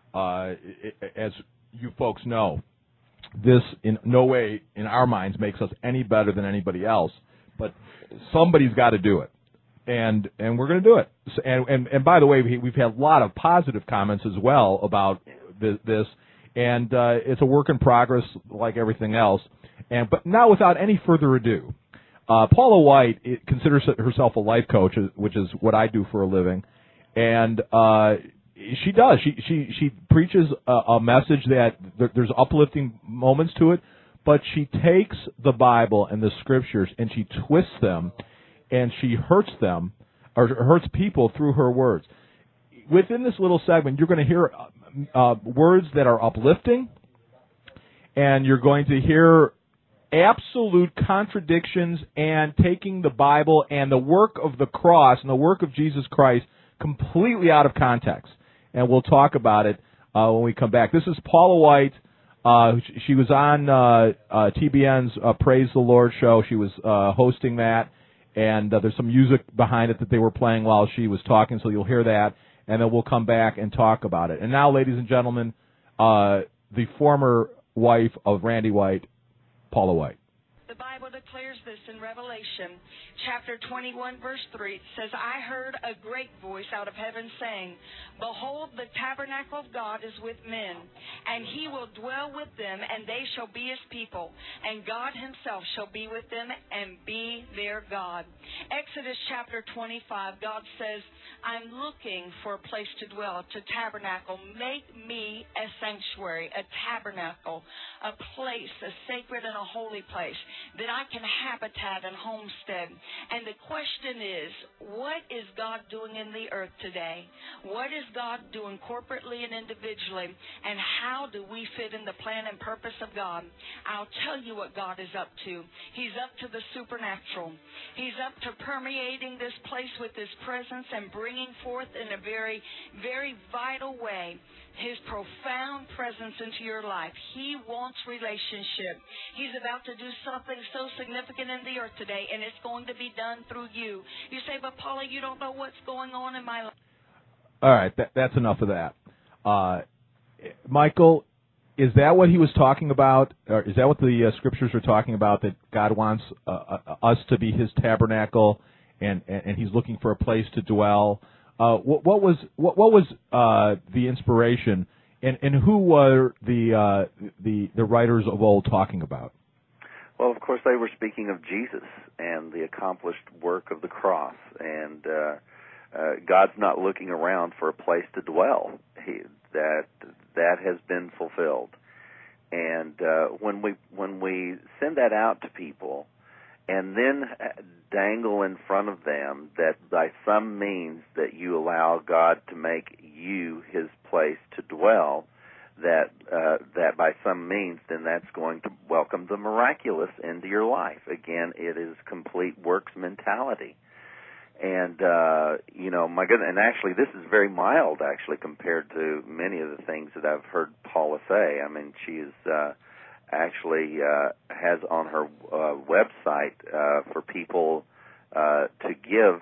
as you folks know, this in no way in our minds makes us any better than anybody else. but somebody's got to do it. And we're going to do it. And by the way, we've had a lot of positive comments as well about this, and it's a work in progress like everything else. But now, without any further ado, Paula White considers herself a life coach, which is what I do for a living, and she does. She preaches a message that there's uplifting moments to it, but she takes the Bible and the Scriptures and she twists them, and she hurts them, or hurts people through her words. Within this little segment, you're going to hear words that are uplifting, and you're going to hear absolute contradictions and taking the Bible and the work of the cross and the work of Jesus Christ completely out of context. And we'll talk about it when we come back. This is Paula White. She was on TBN's Praise the Lord show. She was hosting that. And there's some music behind it that they were playing while she was talking, so you'll hear that, and then we'll come back and talk about it. And now, ladies and gentlemen, the former wife of Randy White, Paula White. The Bible declares this in Revelation, chapter 21, verse 3. It says, I heard a great voice out of heaven saying, Behold, the tabernacle of God is with men, and he will dwell with them, and they shall be his people, and God himself shall be with them and be their God. Exodus chapter 25, God says, I'm looking for a place to dwell, to tabernacle. Make me a sanctuary, a tabernacle, a place, a sacred and a holy place that I can habitat and homestead. And the question is, what is God doing in the earth today? What is God doing corporately and individually? And how do we fit in the plan and purpose of God? I'll tell you what God is up to. He's up to the supernatural. He's up to permeating this place with his presence and bringing forth in a very, very vital way his profound presence into your life. He wants relationship. He's about to do something so significant in the earth today, and it's going to be done through you. You say, but Paula, you don't know what's going on in my life. All right, that's enough of that. Michael, is that what he was talking about? Or is that what the Scriptures are talking about, that God wants us to be his tabernacle, and he's looking for a place to dwell? What was the inspiration, and who were the writers of old talking about? Well, of course, they were speaking of Jesus and the accomplished work of the cross, and God's not looking around for a place to dwell. That has been fulfilled, and when we send that out to people, and then dangle in front of them that by some means that you allow God to make you his place to dwell, that by some means then that's going to welcome the miraculous into your life. Again, it is complete works mentality. And, my goodness, and actually this is very mild, actually, compared to many of the things that I've heard Paula say. I mean, she is actually has on her website for people to give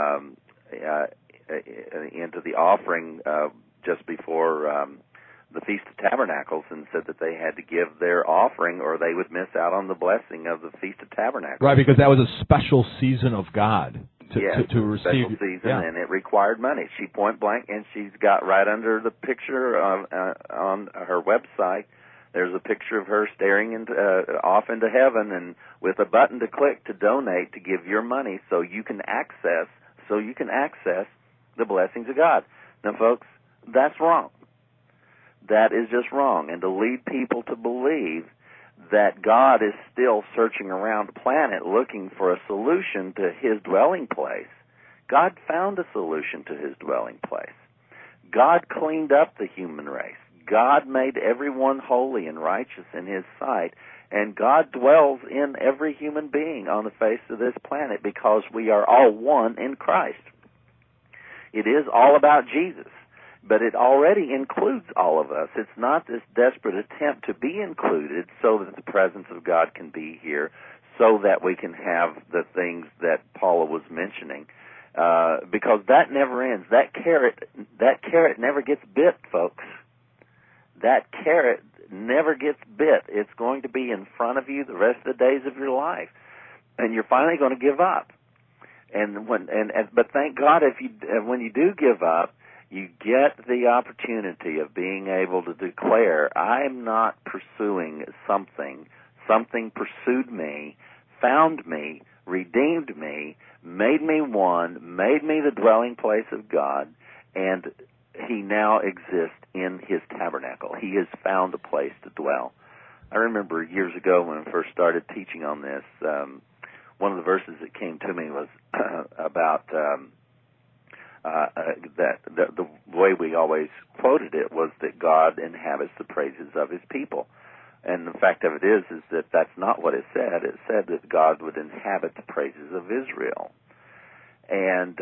into the offering just before the Feast of Tabernacles, and said that they had to give their offering or they would miss out on the blessing of the Feast of Tabernacles. Right, because that was a special season of God to receive. Special season, and it required money. She point blank, and she's got right under the picture on her website. There's a picture of her staring off into heaven, and with a button to click to donate to give your money, so you can access the blessings of God. Now, folks, that's wrong. That is just wrong. And to lead people to believe that God is still searching around the planet looking for a solution to his dwelling place, God found a solution to his dwelling place. God cleaned up the human race. God made everyone holy and righteous in his sight, and God dwells in every human being on the face of this planet because we are all one in Christ. It is all about Jesus, but it already includes all of us. It's not this desperate attempt to be included so that the presence of God can be here, so that we can have the things that Paula was mentioning, because that never ends. That carrot never gets bit, folks. That carrot never gets bit. It's going to be in front of you the rest of the days of your life. and you're finally going to give up. But thank God when you do give up, you get the opportunity of being able to declare, I'm not pursuing something. Something pursued me, found me, redeemed me, made me one, made me the dwelling place of God, and he now exists in his tabernacle. He has found a place to dwell. I remember years ago when I first started teaching on this, one of the verses that came to me was about that the way we always quoted it was that God inhabits the praises of his people. And the fact of it is that that's not what it said. It said that God would inhabit the praises of Israel. And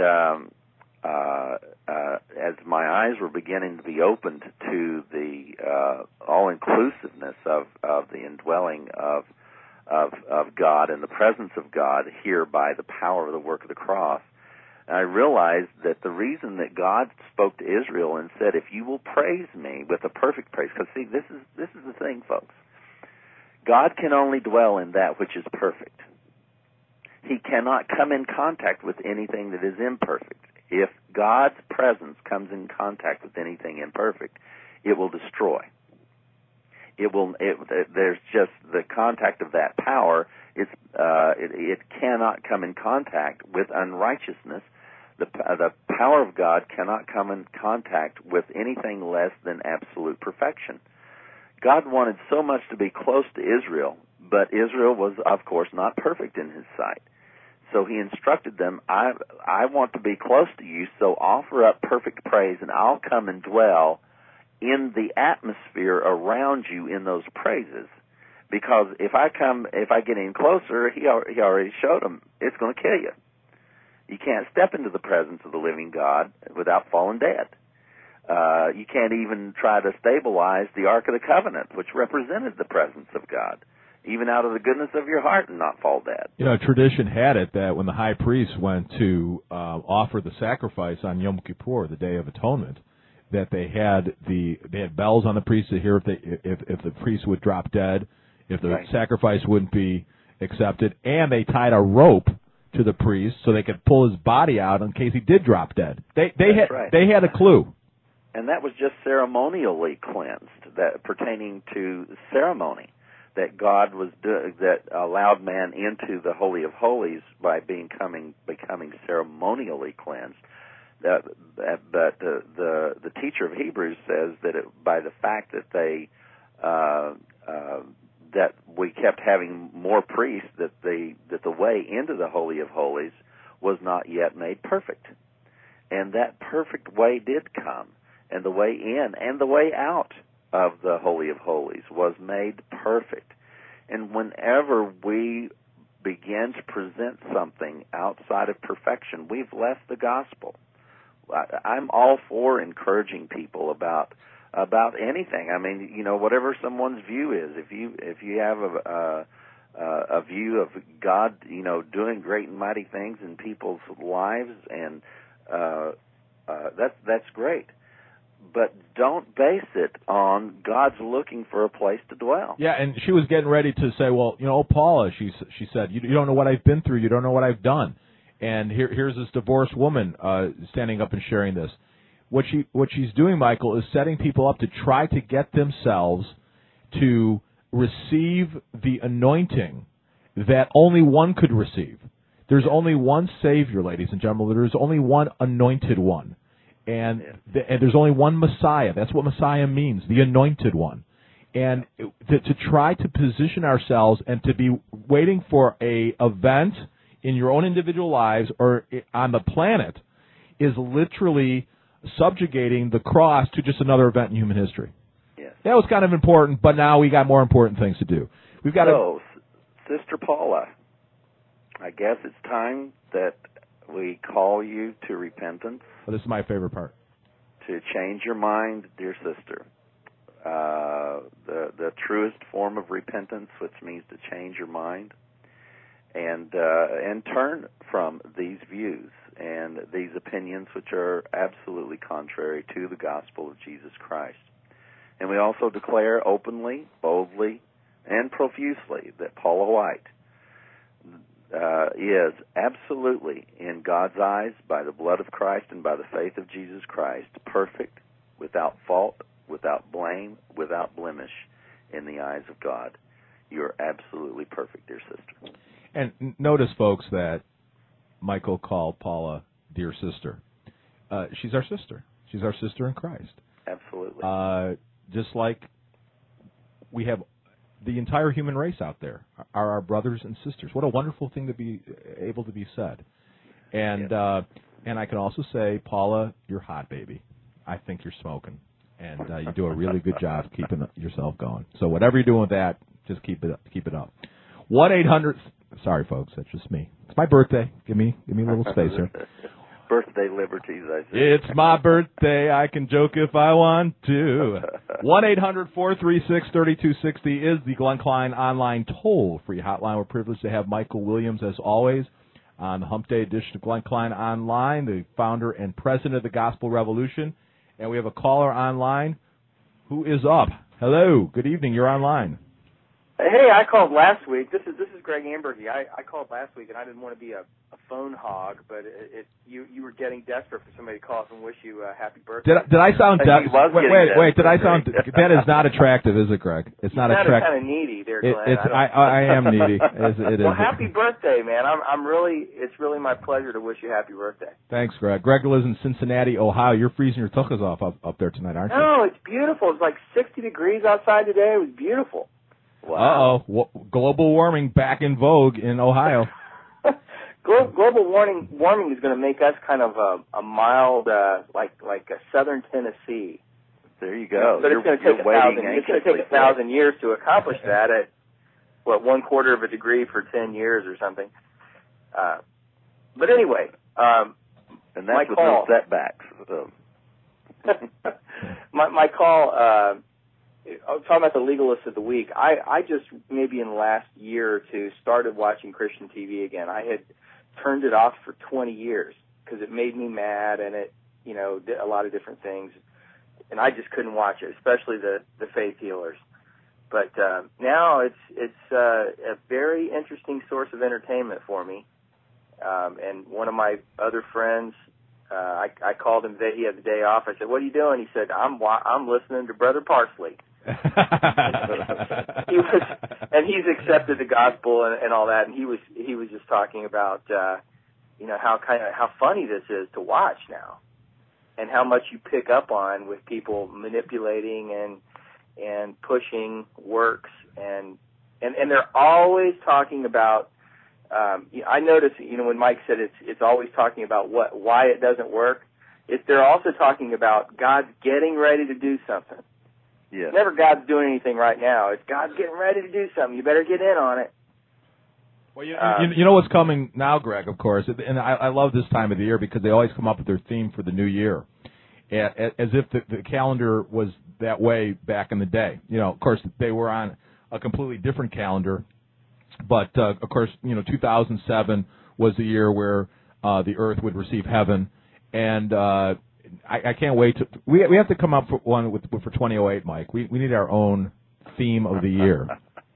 as my eyes were beginning to be opened to the all-inclusiveness of the indwelling of God and the presence of God here by the power of the work of the cross, I realized that the reason that God spoke to Israel and said, if you will praise me with a perfect praise, because see, this is the thing, folks. God can only dwell in that which is perfect. He cannot come in contact with anything that is imperfect. If God's presence comes in contact with anything imperfect, it will destroy. There's just the contact of that power. It cannot come in contact with unrighteousness. The power of God cannot come in contact with anything less than absolute perfection. God wanted so much to be close to Israel, but Israel was, of course, not perfect in his sight. So he instructed them, I want to be close to you, so offer up perfect praise, and I'll come and dwell in the atmosphere around you in those praises. Because if I get in closer, he already showed them, it's going to kill you. You can't step into the presence of the living God without falling dead. You can't even try to stabilize the Ark of the Covenant, which represented the presence of God, even out of the goodness of your heart, and not fall dead. You know, tradition had it that when the high priest went to offer the sacrifice on Yom Kippur, the Day of Atonement, that they had bells on the priest to hear if the priest would drop dead, if the sacrifice wouldn't be accepted, and they tied a rope to the priest so they could pull his body out in case he did drop dead. They had a clue. And that was just ceremonially cleansed, that pertaining to ceremony, that God was that allowed man into the Holy of Holies by becoming ceremonially cleansed. But the teacher of Hebrews says that by the fact that that we kept having more priests, that the way into the Holy of Holies was not yet made perfect, and that perfect way did come. And the way in and the way out of the Holy of Holies was made perfect. And whenever we begin to present something outside of perfection, we've left the gospel. I'm all for encouraging people about anything. I mean, you know, whatever someone's view is. If you have a view of God, you know, doing great and mighty things in people's lives, and that's great. But don't base it on God's looking for a place to dwell. Yeah, and she was getting ready to say, well, you know, Paula, she said, you don't know what I've been through. You don't know what I've done. And here's this divorced woman standing up and sharing this. What she's doing, Michael, is setting people up to try to get themselves to receive the anointing that only one could receive. There's only one Savior, ladies and gentlemen. There's only one anointed one. And there's only one Messiah. That's what Messiah means, the anointed one. And to try to position ourselves and to be waiting for a event in your own individual lives or on the planet is literally subjugating the cross to just another event in human history. Yes. That was kind of important, but now we got more important things to do. We've got Sister Paula, I guess it's time that we call you to repentance. Well, this is my favorite part. To change your mind, dear sister. The truest form of repentance, which means to change your mind and turn from these views and these opinions which are absolutely contrary to the gospel of Jesus Christ. And we also declare openly, boldly, and profusely that Paula White, is absolutely, in God's eyes, by the blood of Christ and by the faith of Jesus Christ, perfect, without fault, without blame, without blemish in the eyes of God. You're absolutely perfect, dear sister. And notice, folks, that Michael called Paula dear sister. She's our sister. She's our sister in Christ. Absolutely. Just like we have the entire human race out there are our brothers and sisters. What a wonderful thing to be able to be said. And and I can also say, Paula, you're hot, baby. I think you're smoking. And you do a really good job keeping yourself going. So whatever you're doing with that, just keep it up. Keep it up. 1-800. Sorry, folks, that's just me. It's my birthday. Give me a little space here. Birthday liberties, I say. It's my birthday. I can joke if I want to. 1-800-436-3260 is the Glenn Klein online toll-free hotline. We're privileged to have Michael Williams, as always, on the Hump Day edition of Glenn Klein Online, the founder and president of the Gospel Revolution. And we have a caller online who is up. Hello. Good evening. You're online. Hey, I called last week. This is Greg Ambergy. I called last week, and I didn't want to be a phone hog, but you were getting desperate for somebody to call up and wish you a happy birthday. Did I sound desperate? Wait. Did I sound? That is not attractive, is it, Greg? It's not attractive. Kind of needy there, Glenn. I am needy. It is. Well, happy birthday, man. It's really my pleasure to wish you happy birthday. Thanks, Greg. Greg lives in Cincinnati, Ohio. You're freezing your tuchas off up there tonight, aren't you? No, it's beautiful. It's like 60 degrees outside today. It was beautiful. Wow. Uh-oh. Global warming back in vogue in Ohio. Global warming is going to make us kind of a mild, like a southern Tennessee. There you go. But it's going to take 1,000 years to accomplish that at, 1/4 of a degree for 10 years or something. But anyway, and that's with no setbacks. So. my call. I was talking about the Legalist of the Week. I just, maybe in the last year or two, started watching Christian TV again. I had turned it off for 20 years because it made me mad and it, did a lot of different things. And I just couldn't watch it, especially the faith healers. But now it's a very interesting source of entertainment for me. And one of my other friends, I called him today. He had the day off. I said, "What are you doing?" He said, I'm listening to Brother Parsley." He's accepted the gospel and all that, and he was just talking about how funny this is to watch now, and how much you pick up on with people manipulating and pushing works, and they're always talking about. I noticed, when Mike said it's always talking about why it doesn't work. They're also talking about God's getting ready to do something. Yes. Never God's doing anything right now. It's God's getting ready to do something. You better get in on it. Well, you know what's coming now, Greg, of course, and I love this time of the year because they always come up with their theme for the new year, as if the calendar was that way back in the day. Of course, they were on a completely different calendar, but of course, 2007 was the year where the earth would receive heaven, and I can't wait to. We have to come up for one for 2008, Mike. We need our own theme of the year.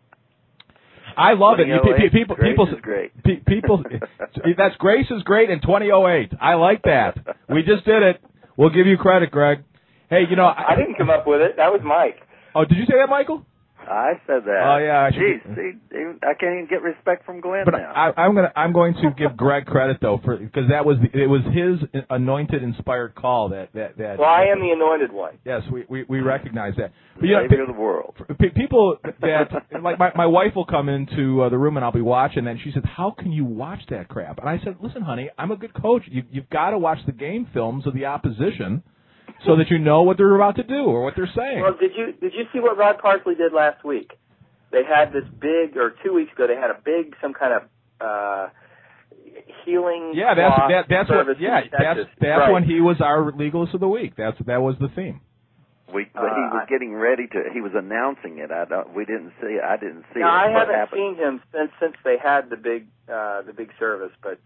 I love it. People is great. People, that's Grace is great in 2008. I like that. We just did it. We'll give you credit, Greg. Hey, I didn't come up with it. That was Mike. Oh, did you say that, Michael? I said that. Oh yeah. Jeez, I can't even get respect from Glenn but now. I'm going to give Greg credit though because it was his anointed, inspired call that. Well, I am the anointed one. Yes, we recognize that. But Savior of the world. People that like my wife will come into the room and I'll be watching that and she said, "How can you watch that crap?" And I said, "Listen, honey, I'm a good coach. You've got to watch the game films of the opposition." So that you know what they're about to do or what they're saying. Well, did you see what Rod Parsley did last week? They had this big, or 2 weeks ago, they had a big, some kind of healing. Yeah, that's service. That's right. when he was our Legalist of the Week. That was the theme. But he was getting ready to. He was announcing it. We didn't see it. I didn't see it. I haven't seen him since they had the big service, but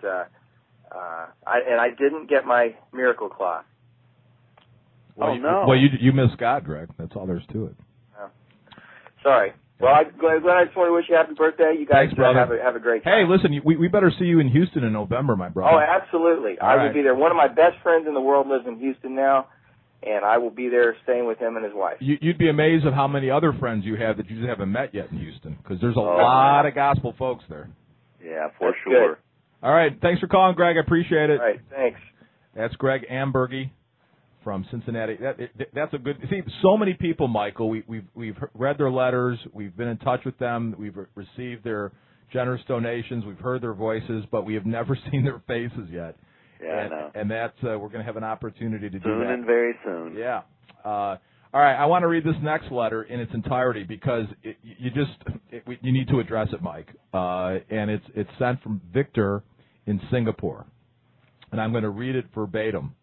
I didn't get my miracle cloth. Well, no. Well, you missed God, Greg. That's all there's to it. Oh. Sorry. Well, Glenn, I just want to wish you a happy birthday. You guys Thanks, brother. Have a great time. Hey, listen, we better see you in Houston in November, my brother. Oh, absolutely. All I right. will be there. One of my best friends in the world lives in Houston now, and I will be there staying with him and his wife. You'd be amazed at how many other friends you have that you just haven't met yet in Houston, because there's a lot of gospel folks there. Yeah, for That's sure. good. All right, thanks for calling, Greg. I appreciate it. All right, thanks. That's Greg Ambergy from Cincinnati. That's a good. See, so many people, Michael. We've read their letters. We've been in touch with them. We've received their generous donations. We've heard their voices, but we have never seen their faces yet. Yeah, I know. And that's we're going to have an opportunity to do Soon that. and very soon. Yeah. All right. I want to read this next letter in its entirety because you need to address it, Mike. And it's sent from Victor in Singapore, and I'm going to read it verbatim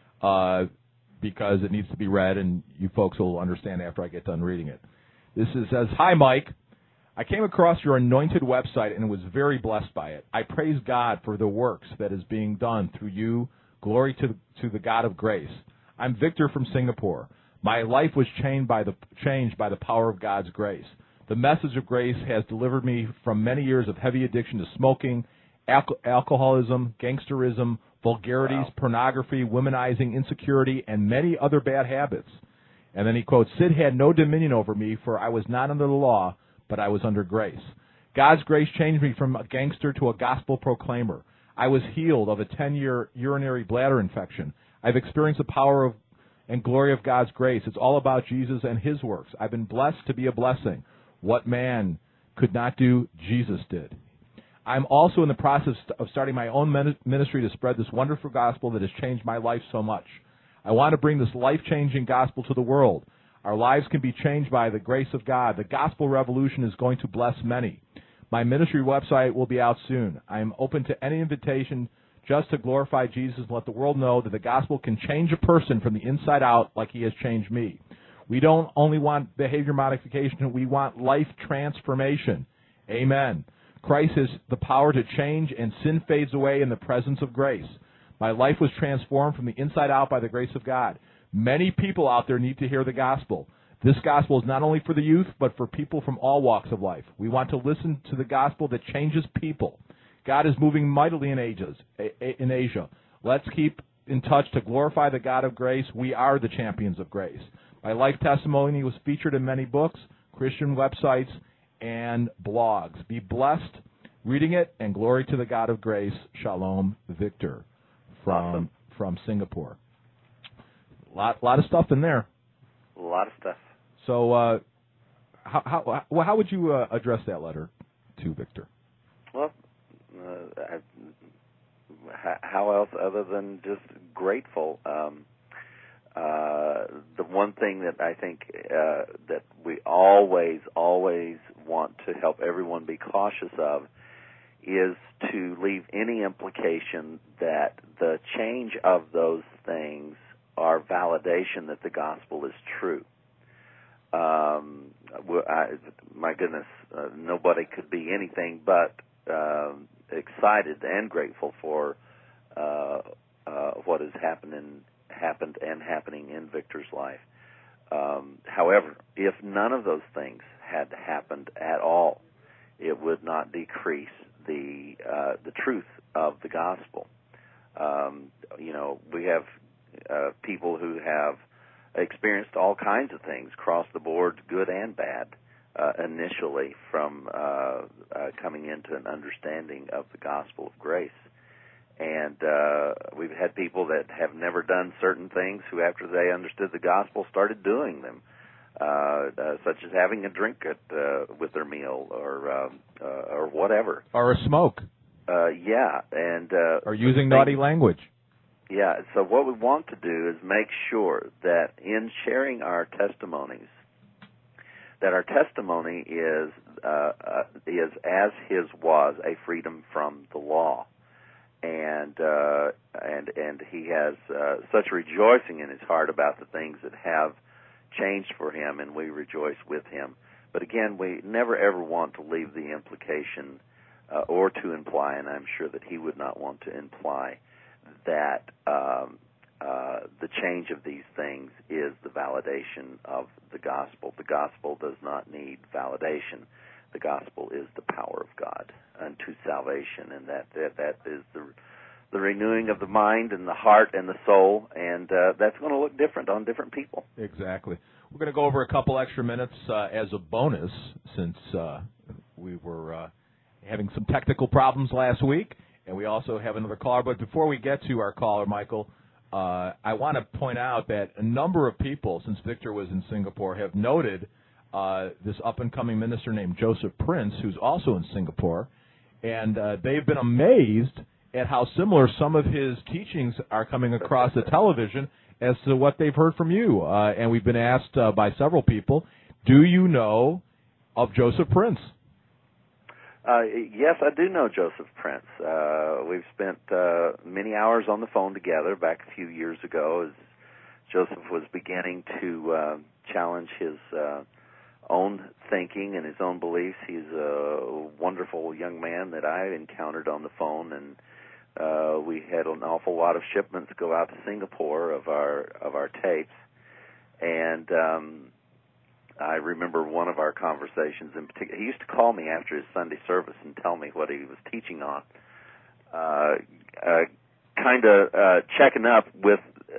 because it needs to be read, and you folks will understand after I get done reading it. This says, "Hi, Mike. I came across your anointed website and was very blessed by it. I praise God for the works that is being done through you. Glory to the God of grace. I'm Victor from Singapore. My life was changed by the power of God's grace. The message of grace has delivered me from many years of heavy addiction to smoking, alcoholism, gangsterism, vulgarities, pornography, womanizing, insecurity, and many other bad habits." And then he quotes, "Sin had no dominion over me, for I was not under the law, but I was under grace. God's grace changed me from a gangster to a gospel proclaimer. I was healed of a 10-year urinary bladder infection. I've experienced the power and glory of God's grace. It's all about Jesus and his works. I've been blessed to be a blessing. What man could not do, Jesus did. I'm also in the process of starting my own ministry to spread this wonderful gospel that has changed my life so much. I want to bring this life-changing gospel to the world. Our lives can be changed by the grace of God. The gospel revolution is going to bless many. My ministry website will be out soon. I am open to any invitation just to glorify Jesus and let the world know that the gospel can change a person from the inside out like he has changed me. We don't only want behavior modification, we want life transformation. Amen. Christ has the power to change, and sin fades away in the presence of grace. My life was transformed from the inside out by the grace of God. Many people out there need to hear the gospel. This gospel is not only for the youth, but for people from all walks of life. We want to listen to the gospel that changes people. God is moving mightily in Asia. Let's keep in touch to glorify the God of grace. We are the champions of grace. My life testimony was featured in many books, Christian websites, and blogs. Be blessed reading it, and glory to the God of grace. Shalom, Victor from Singapore." A lot of stuff in there. A lot of stuff. So, how would you address that letter to Victor? Well, how else other than just grateful? The one thing that I think that we always want to help everyone be cautious of is to leave any implication that the change of those things are validation that the gospel is true. My goodness, nobody could be anything but excited and grateful for what has happened and happening in Victor's life. However, if none of those things had happened at all, it would not decrease the truth of the gospel. We have people who have experienced all kinds of things across the board, good and bad, initially from coming into an understanding of the gospel of grace. And we've had people that have never done certain things who, after they understood the gospel, started doing them, such as having a drink with their meal or whatever. Or a smoke. Yeah. And or using naughty language. Yeah, so what we want to do is make sure that in sharing our testimonies, that our testimony is as his was, a freedom from the law, and he has such rejoicing in his heart about the things that have changed for him, and we rejoice with him. But again, we never ever want to leave the implication or to imply, and I'm sure that he would not want to imply, that the change of these things is the validation of the gospel. The gospel does not need validation. The gospel is the power of God unto salvation, and that is the renewing of the mind and the heart and the soul, and that's going to look different on different people. Exactly. We're going to go over a couple extra minutes as a bonus, since we were having some technical problems last week, and we also have another caller. But before we get to our caller, Michael, I want to point out that a number of people, since Victor was in Singapore, have noted this up-and-coming minister named Joseph Prince, who's also in Singapore, and they've been amazed at how similar some of his teachings are coming across the television as to what they've heard from you. And we've been asked by several people, do you know of Joseph Prince? Yes, I do know Joseph Prince. We've spent many hours on the phone together back a few years ago as Joseph was beginning to challenge his own thinking and his own beliefs. He's a wonderful young man that I encountered on the phone, and we had an awful lot of shipments go out to Singapore of our tapes. And I remember one of our conversations in particular. He used to call me after his Sunday service and tell me what he was teaching on, kind of checking up with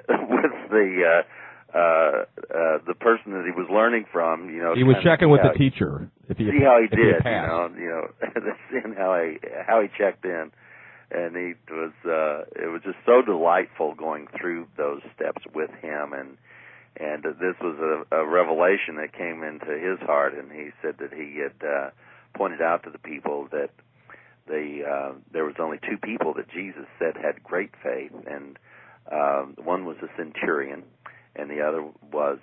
the person that he was learning from. You know, he was checking with the teacher. See how he did. Seeing how he checked in, and it was just so delightful going through those steps with him, and this was a revelation that came into his heart, and he said that he had pointed out to the people that there was only two people that Jesus said had great faith, and one was a centurion, and the other was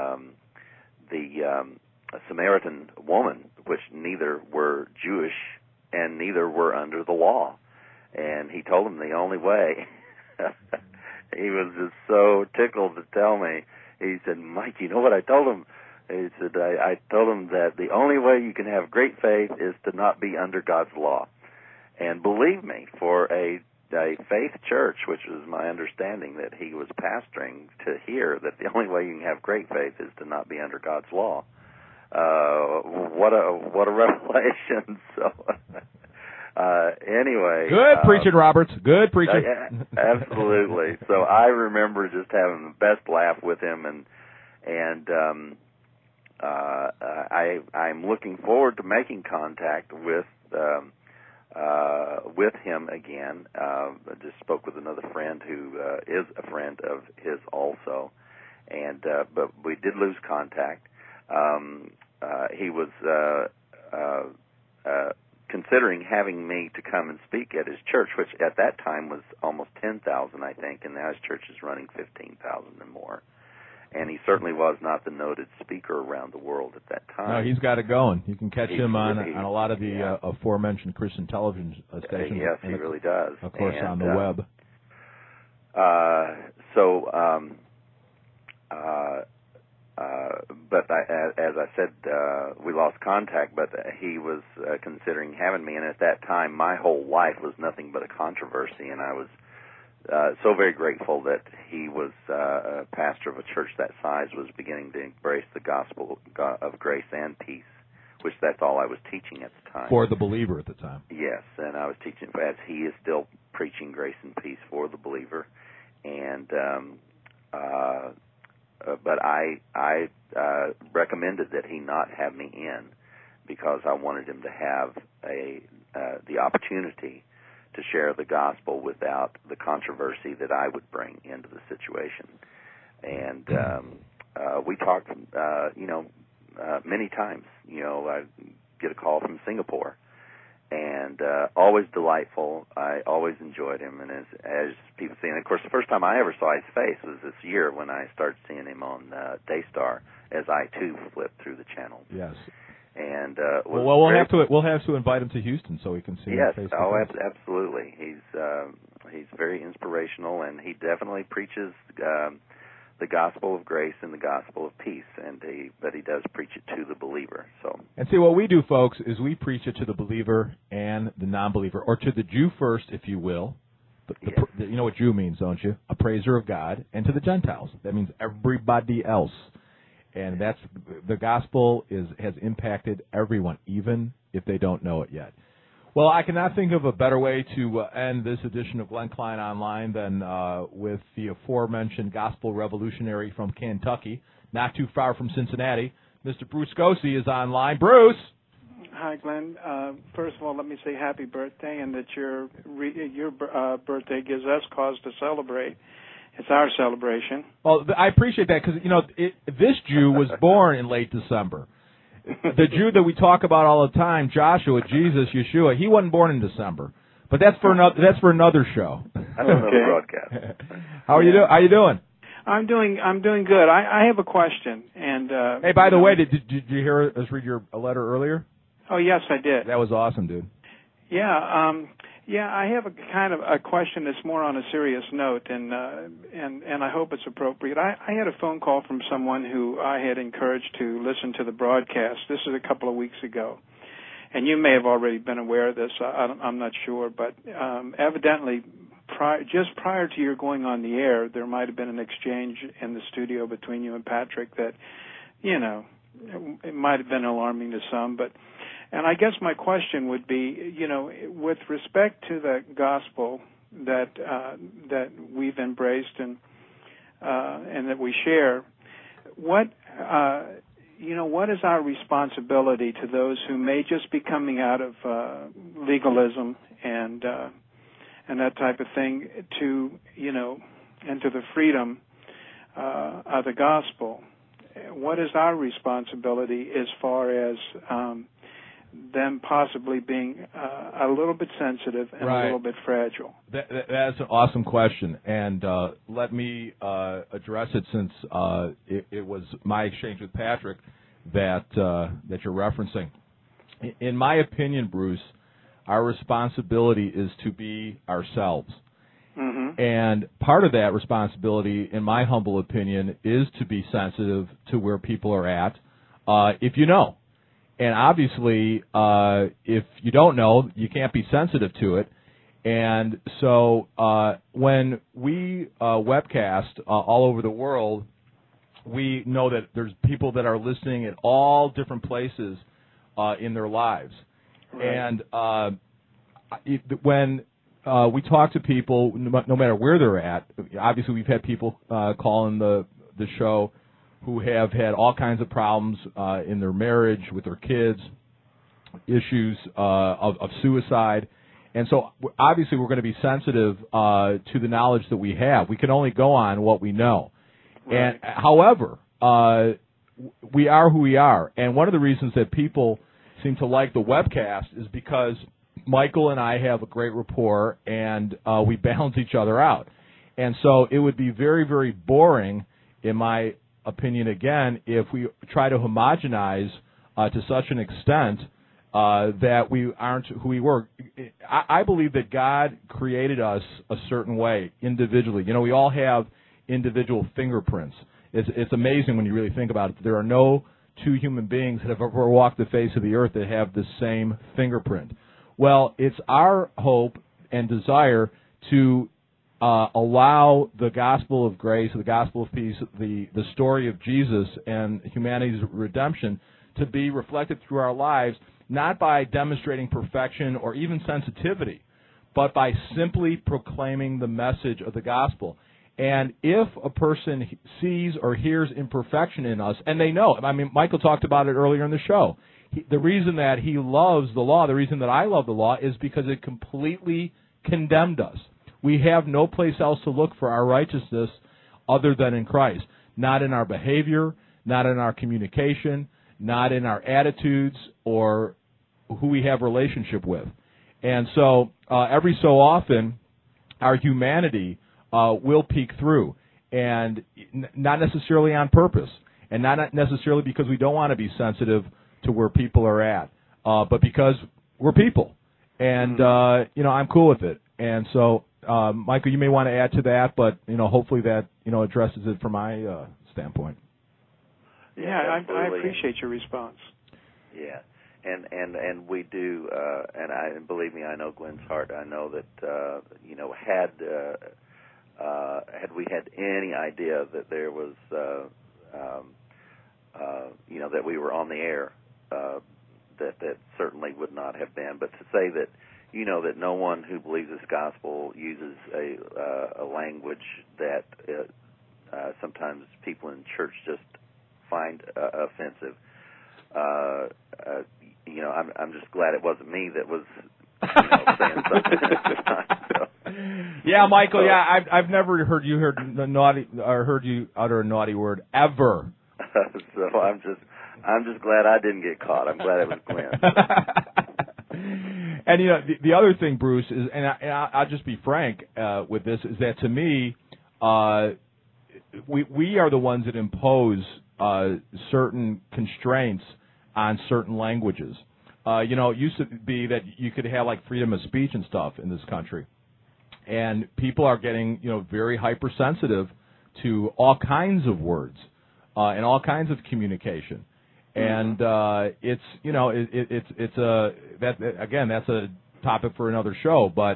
a Samaritan woman, which neither were Jewish and neither were under the law. And he told him the only way. He was just so tickled to tell me. He said, "Mike, you know what I told him?" He said, I told him that the only way you can have great faith is to not be under God's law. And believe me, for a faith church, which was my understanding that he was pastoring, to hear that the only way you can have great faith is to not be under God's law. What a revelation. So anyway. Good preaching, Roberts. Good preaching. Absolutely. So I remember just having the best laugh with him, and I'm looking forward to making contact with him again. I just spoke with another friend who is a friend of his also, and but we did lose contact. He was considering having me to come and speak at his church, which at that time was almost 10,000, I think, and now his church is running 15,000 and more. And he certainly was not the noted speaker around the world at that time. No, he's got it going. You can catch him on a lot of the aforementioned Christian televion stations. Yes, he really does. Of course, on the web. But as I said, we lost contact, but he was considering having me, and at that time, my whole life was nothing but a controversy, and I was so very grateful that he was a pastor of a church that size, was beginning to embrace the gospel of grace and peace, which that's all I was teaching at the time. For the believer at the time. Yes, and I was teaching as he is still preaching grace and peace for the believer, and but I recommended that he not have me in because I wanted him to have the opportunity to share the gospel without the controversy that I would bring into the situation. And we talked, many times. I get a call from Singapore, and always delightful. I always enjoyed him, and as people see, and of course, the first time I ever saw his face was this year when I started seeing him on Daystar, as I too flipped through the channels. Yes. And we'll have to invite him to Houston so we can see him face to face. Absolutely. He's very inspirational, and he definitely preaches the gospel of grace and the gospel of peace, but he does preach it to the believer. So. And see, what we do, folks, is we preach it to the believer and the non-believer, or to the Jew first, if you will, You know what Jew means, don't you? A praiser of God, and to the Gentiles. That means everybody else. And that's the gospel has impacted everyone, even if they don't know it yet. Well, I cannot think of a better way to end this edition of Glenn Klein Online than with the aforementioned gospel revolutionary from Kentucky, not too far from Cincinnati. Mr. Bruce Gosse is online. Bruce! Hi, Glenn. First of all, let me say happy birthday, and that your birthday gives us cause to celebrate. It's our celebration. Well, I appreciate that because, this Jew was born in late December. The Jew that we talk about all the time, Joshua, Jesus, Yeshua, he wasn't born in December. But that's for another show. Another broadcast. How are you doing? How you doing? I'm doing good. I have a question. And hey, by the way, did you hear us read your letter earlier? Oh, yes, I did. That was awesome, dude. Yeah, I have a kind of a question that's more on a serious note, and I hope it's appropriate. I had a phone call from someone who I had encouraged to listen to the broadcast. This is a couple of weeks ago, and you may have already been aware of this. I'm not sure, but evidently, just prior to your going on the air, there might have been an exchange in the studio between you and Patrick that, it might have been alarming to some, but. And I guess my question would be, with respect to the gospel that we've embraced and that we share, what is our responsibility to those who may just be coming out of legalism and that type of thing to into the freedom of the gospel? What is our responsibility as far as them possibly being a little bit sensitive and a little bit fragile? That's an awesome question, and let me address it since it was my exchange with Patrick that you're referencing. In my opinion, Bruce, our responsibility is to be ourselves. Mm-hmm. And part of that responsibility, in my humble opinion, is to be sensitive to where people are at, if you know. And obviously, if you don't know, you can't be sensitive to it. And so when we webcast all over the world, we know that there's people that are listening at all different places in their lives. Right. And when we talk to people, no matter where they're at, obviously we've had people call in the show who have had all kinds of problems in their marriage, with their kids, issues of suicide. And so obviously we're going to be sensitive to the knowledge that we have. We can only go on what we know. Right. And however, we are who we are. And one of the reasons that people seem to like the webcast is because Michael and I have a great rapport, and we balance each other out. And so it would be very, very boring, in my opinion, again, if we try to homogenize to such an extent that we aren't who we were. I believe that God created us a certain way individually. We all have individual fingerprints. It's amazing when you really think about it. There are no two human beings that have ever walked the face of the earth that have the same fingerprint. Well, it's our hope and desire to allow the gospel of grace, the gospel of peace, the story of Jesus and humanity's redemption to be reflected through our lives, not by demonstrating perfection or even sensitivity, but by simply proclaiming the message of the gospel. And if a person sees or hears imperfection in us, and they know, Michael talked about it earlier in the show, the reason that he loves the law, the reason that I love the law, is because it completely condemned us. We have no place else to look for our righteousness other than in Christ. Not in our behavior, not in our communication, not in our attitudes or who we have relationship with. And so every so often, our humanity will peek through, and not necessarily on purpose, and not necessarily because we don't want to be sensitive to where people are at, but because we're people. And, I'm cool with it. And so, Michael, you may want to add to that, but, hopefully that, addresses it from my standpoint. Yeah, I appreciate your response. Yeah. And we do, and believe me, I know Glenn's heart. I know that had we had any idea that there was that we were on the air, that certainly would not have been. But to say that that no one who believes this gospel uses a language that sometimes people in church just find offensive. I'm just glad it wasn't me that was saying something at the time. So. Yeah, Michael. Yeah, I've never heard you utter a naughty word ever. So I'm just glad I didn't get caught. I'm glad it was Glenn. And the other thing, Bruce, is, and I'll just be frank with this, is that to me, we are the ones that impose certain constraints on certain languages. It used to be that you could have like freedom of speech and stuff in this country, and people are getting very hypersensitive to all kinds of words and all kinds of communication. And that's a topic for another show. But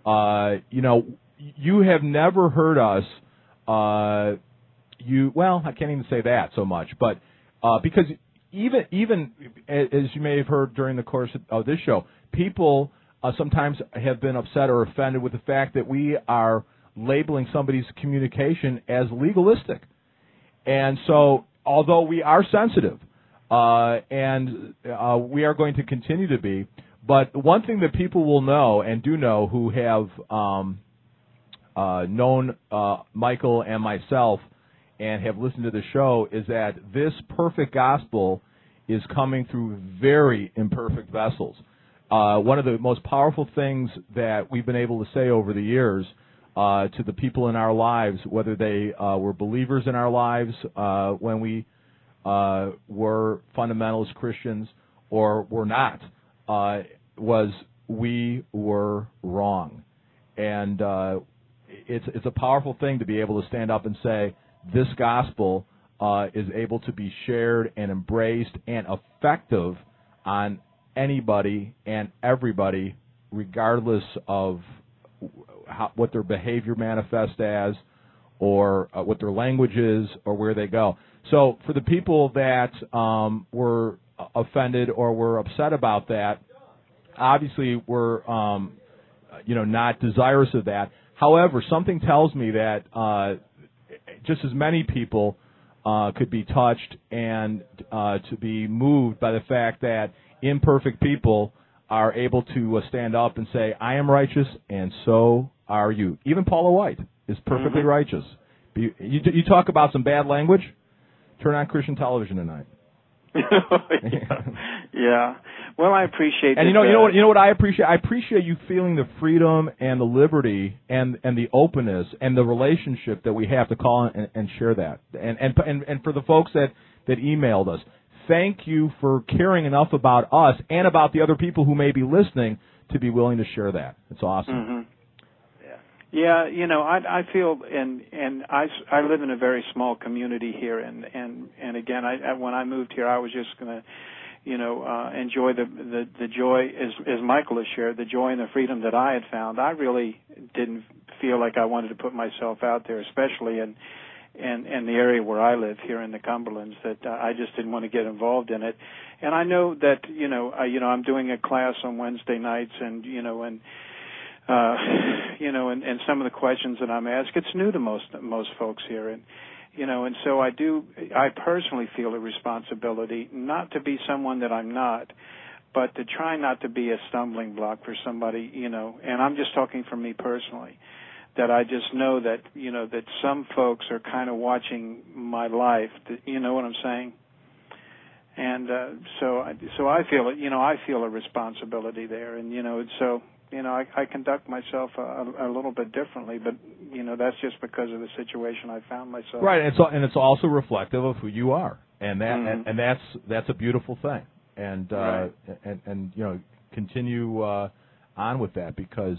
you have never heard us. I can't even say that so much, but because even as you may have heard during the course of this show, people sometimes have been upset or offended with the fact that we are labeling somebody's communication as legalistic. And so, although we are sensitive, and we are going to continue to be, but one thing that people will know and do know who have known Michael and myself and have listened to the show is that this perfect gospel is coming through very imperfect vessels. One of the most powerful things that we've been able to say over the years to the people in our lives, whether they were believers in our lives when we were fundamentalist Christians or were not, was we were wrong. And it's a powerful thing to be able to stand up and say, this gospel is able to be shared and embraced and effective on anybody and everybody, regardless of what their behavior manifests as, or what their language is, or where they go. So for the people that were offended or were upset about that, obviously we're not desirous of that. However, something tells me that just as many people could be touched and to be moved by the fact that imperfect people are able to stand up and say, I am righteous, and so are you. Even Paula White is perfectly righteous. You talk about some bad language, turn on Christian television tonight. Yeah. Well, I appreciate. And you know what I appreciate? I appreciate you feeling the freedom and the liberty and the openness and the relationship that we have to call and share that. And for the folks that emailed us, thank you for caring enough about us and about the other people who may be listening to be willing to share that. It's awesome. Mm-hmm. Yeah, I feel, and I live in a very small community here, and again, when I moved here, I was just going to, enjoy the joy, as Michael has shared, the joy and the freedom that I had found. I really didn't feel like I wanted to put myself out there, especially in the area where I live here in the Cumberlands, that I just didn't want to get involved in it. And I know that, I'm doing a class on Wednesday nights, and and some of the questions that I'm asked, it's new to most folks here, and so I personally feel a responsibility not to be someone that I'm not, but to try not to be a stumbling block for somebody, and I'm just talking for me personally, that I just know that, that some folks are kind of watching my life, you know what I'm saying? And so I feel it, I feel a responsibility there, and so I conduct myself a little bit differently, but that's just because of the situation I found myself. Right, and it's also reflective of who you are, and that and that's a beautiful thing, and right. and continue on with that, because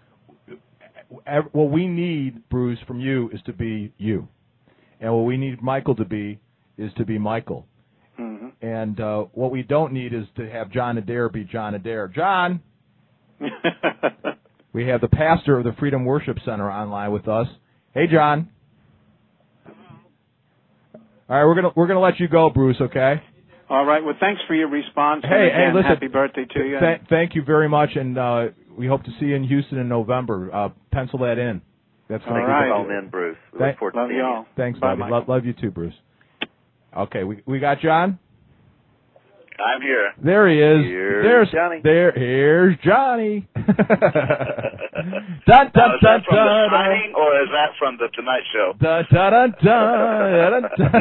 what we need, Bruce, from you is to be you, and what we need Michael to be is to be Michael. Mm-hmm. And what we don't need is to have John Adair be John Adair. John! We have the pastor of the Freedom Worship Center online with us. Hey, John. All right, we're gonna let you go, Bruce. Okay. All right. Well, thanks for your response. Hey, and again, listen. Happy birthday to you. Thank you very much, and we hope to see you in Houston in November. Pencil that in. That's Thank you for calling in, Bruce. We look forward to love seeing y'all. you. Thanks, Bye, buddy. Michael. Love you too, Bruce. Okay, we got John. I'm here. There he is. Here's Johnny. Here's Johnny. Dun, Now, is dun, that from dun, The Shining, or is that from The Tonight Show? dun, dun, dun,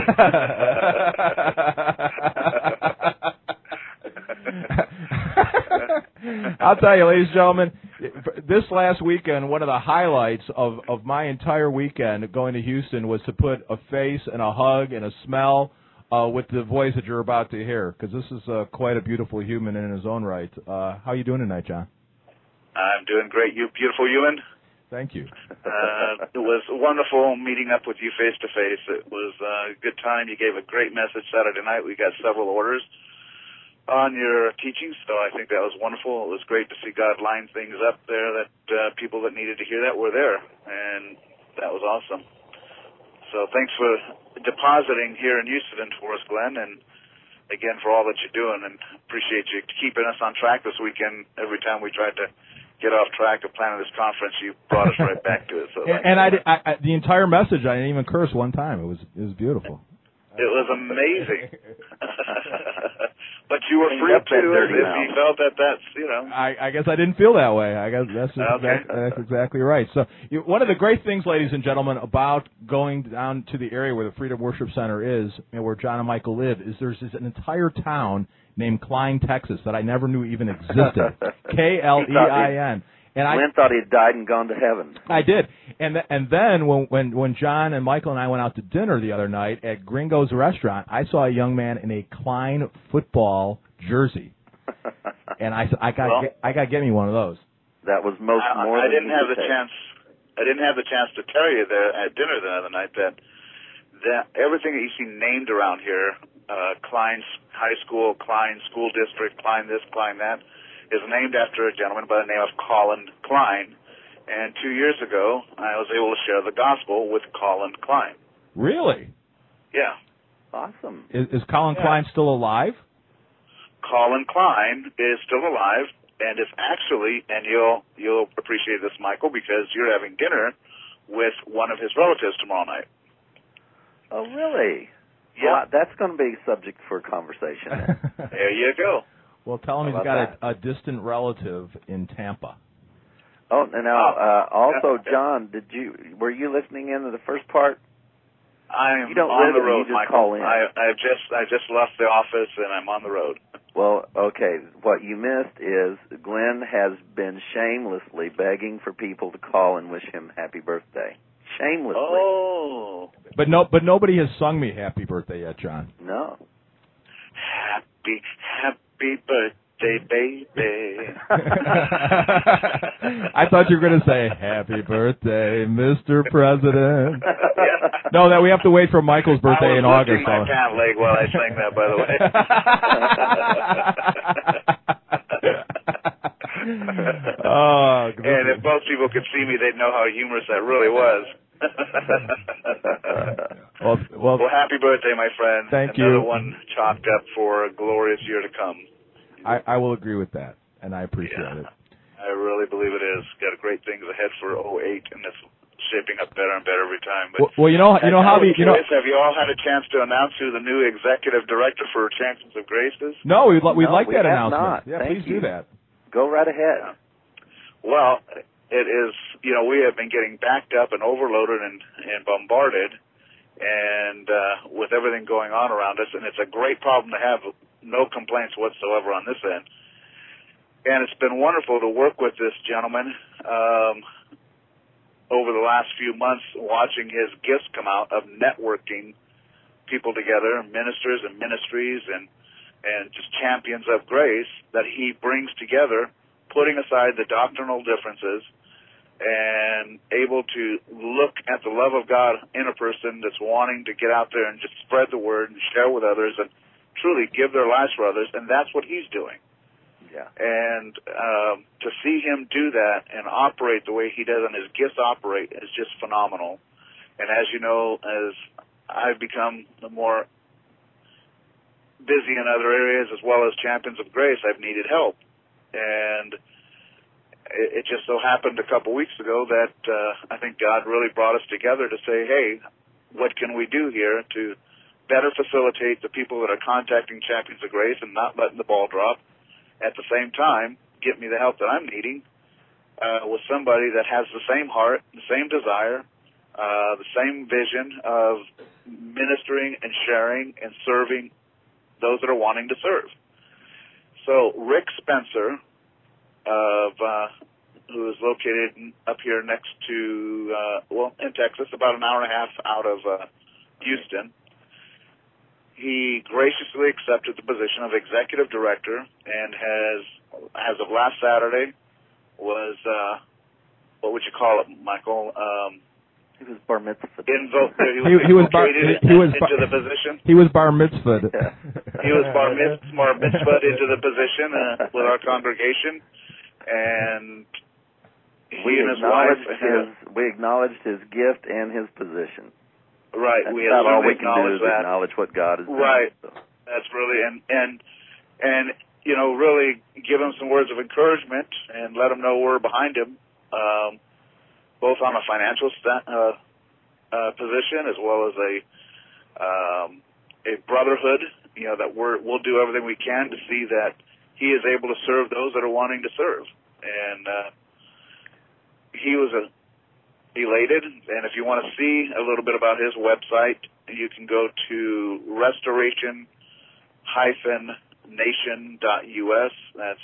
dun, dun. I'll tell you, ladies and gentlemen, this last weekend, one of the highlights of my entire weekend going to Houston was to put a face and a hug and a smell with the voice that you're about to hear, because this is quite a beautiful human in his own right. How are you doing tonight, John? I'm doing great. You beautiful human. Thank you. It was wonderful meeting up with you face to face. It was a good time. You gave a great message Saturday night. We got several orders on your teachings, so I think that was wonderful. It was great to see God line things up there that people that needed to hear that were there, and that was awesome. So thanks for depositing here in Houston for us, Glenn, and again for all that you're doing, and appreciate you keeping us on track this weekend. Every time we tried to get off track of planning this conference, you brought us right back to it. So and I the entire message, I didn't even curse one time. It was beautiful. It was amazing. But you were free to if you felt that's, I guess I didn't feel that way. I guess that's exactly right. So one of the great things, ladies and gentlemen, about going down to the area where the Freedom Worship Center is, and where John and Michael live, is there's an entire town named Klein, Texas, that I never knew even existed. Klein. And Glenn thought he had died and gone to heaven. I did, and then when John and Michael and I went out to dinner the other night at Gringo's Restaurant, I saw a young man in a Klein football jersey, and I said, I got to get me one of those. That was more. I didn't have the chance. I didn't have the chance to tell you there at dinner the other night that everything that you see named around here, Klein High School, Klein School District, Klein this, Klein that, is named after a gentleman by the name of Colin Klein. And 2 years ago, I was able to share the gospel with Colin Klein. Really? Yeah. Awesome. Is Colin Klein still alive? Colin Klein is still alive, and is actually, and you'll appreciate this, Michael, because you're having dinner with one of his relatives tomorrow night. Oh, really? Yeah. Well, that's going to be subject for conversation. There you go. Well, tell him he's got a distant relative in Tampa. Oh, now, also, John, were you listening in to the first part? I'm you don't on the live road, you just Michael. Call in. I just left the office and I'm on the road. Well, okay. What you missed is Glenn has been shamelessly begging for people to call and wish him happy birthday. Shamelessly. Oh. But nobody has sung me happy birthday yet, John. No. Happy birthday, baby. I thought you were going to say, happy birthday, Mr. President. Yeah. No, that we have to wait for Michael's birthday in August. I was lifting my pant leg while I sang that, by the way. Oh, and if most people could see me, they'd know how humorous that really was. Well, happy birthday, my friend. Thank you. Another one chalked up for a glorious year to come. I will agree with that, and I appreciate it. I really believe it is. Got great things ahead for 2008, and it's shaping up better and better every time. But well, you know how have you all had a chance to announce who the new executive director for Champions of Grace is? No, we'd like that announcement. Not. Yeah, Thank please you. do that. Go right ahead. Yeah. Well, it is. We have been getting backed up and overloaded and bombarded, and with everything going on around us, and it's a great problem to have. No complaints whatsoever on this end. And it's been wonderful to work with this gentleman over the last few months, watching his gifts come out of networking people together, ministers and ministries and just champions of grace that he brings together, putting aside the doctrinal differences and able to look at the love of God in a person that's wanting to get out there and just spread the word and share with others and truly give their lives for others, and that's what he's doing. Yeah. And to see him do that and operate the way he does and his gifts operate is just phenomenal. And as you know, as I've become more busy in other areas as well as Champions of Grace, I've needed help. And it just so happened a couple weeks ago that I think God really brought us together to say, hey, what can we do here to better facilitate the people that are contacting Champions of Grace and not letting the ball drop? At the same time, get me the help that I'm needing with somebody that has the same heart, the same desire, the same vision of ministering and sharing and serving those that are wanting to serve. So Rick Spencer, who is located up here next to, in Texas, about an hour and a half out of Houston, he graciously accepted the position of executive director and has, as of last Saturday, was, what would you call it, Michael? He was bar mitzvah. He was into the position. He was bar mitzvah. Yeah. He was bar mitzvah into the position with our congregation, and we acknowledged his gift and his position. Right, that's we about all we can acknowledge do is that. acknowledge what God is doing. Right, so. That's really and you know, really give him some words of encouragement and let him know we're behind him, both on a financial position as well as a brotherhood. You know, that we'll do everything we can to see that he is able to serve those that are wanting to serve, and he was elated. And if you want to see a little bit about his website, you can go to restoration-nation.us. That's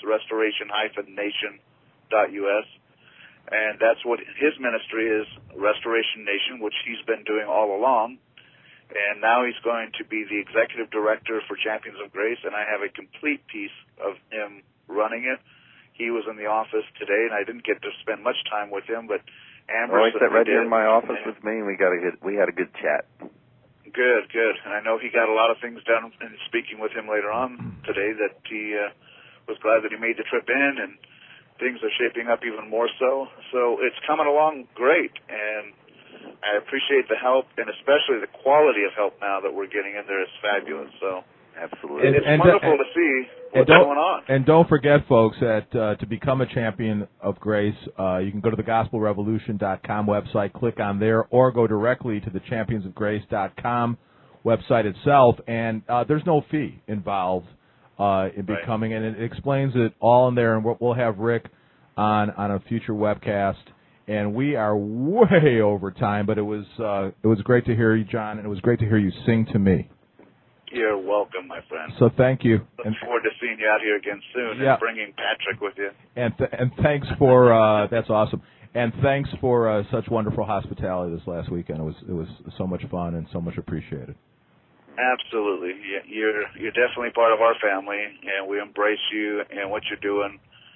restoration-nation.us. And that's what his ministry is, Restoration Nation, which he's been doing all along. And now he's going to be the executive director for Champions of Grace, and I have a complete piece of him running it. He was in the office today, and I didn't get to spend much time with him, but Amber he sat right here in my office with me, and we had a good chat. Good. And I know he got a lot of things done in speaking with him later on today, that he was glad that he made the trip in, and things are shaping up even more so. So it's coming along great, and I appreciate the help, and especially the quality of help now that we're getting in there is fabulous. So absolutely, it's wonderful to see what's going on. And don't forget, folks, that to become a Champion of Grace, you can go to the GospelRevolution.com website, click on there, or go directly to the ChampionsofGrace.com website itself, and there's no fee involved in becoming, and it explains it all in there. And we'll have Rick on a future webcast. And we are way over time, but it was great to hear you, John, and it was great to hear you sing to me. You're welcome, my friend. So thank you. Look forward to seeing you out here again soon and bringing Patrick with you. And thanks for that's awesome. And thanks for such wonderful hospitality this last weekend. It was so much fun and so much appreciated. Absolutely, you're definitely part of our family, and we embrace you and what you're doing.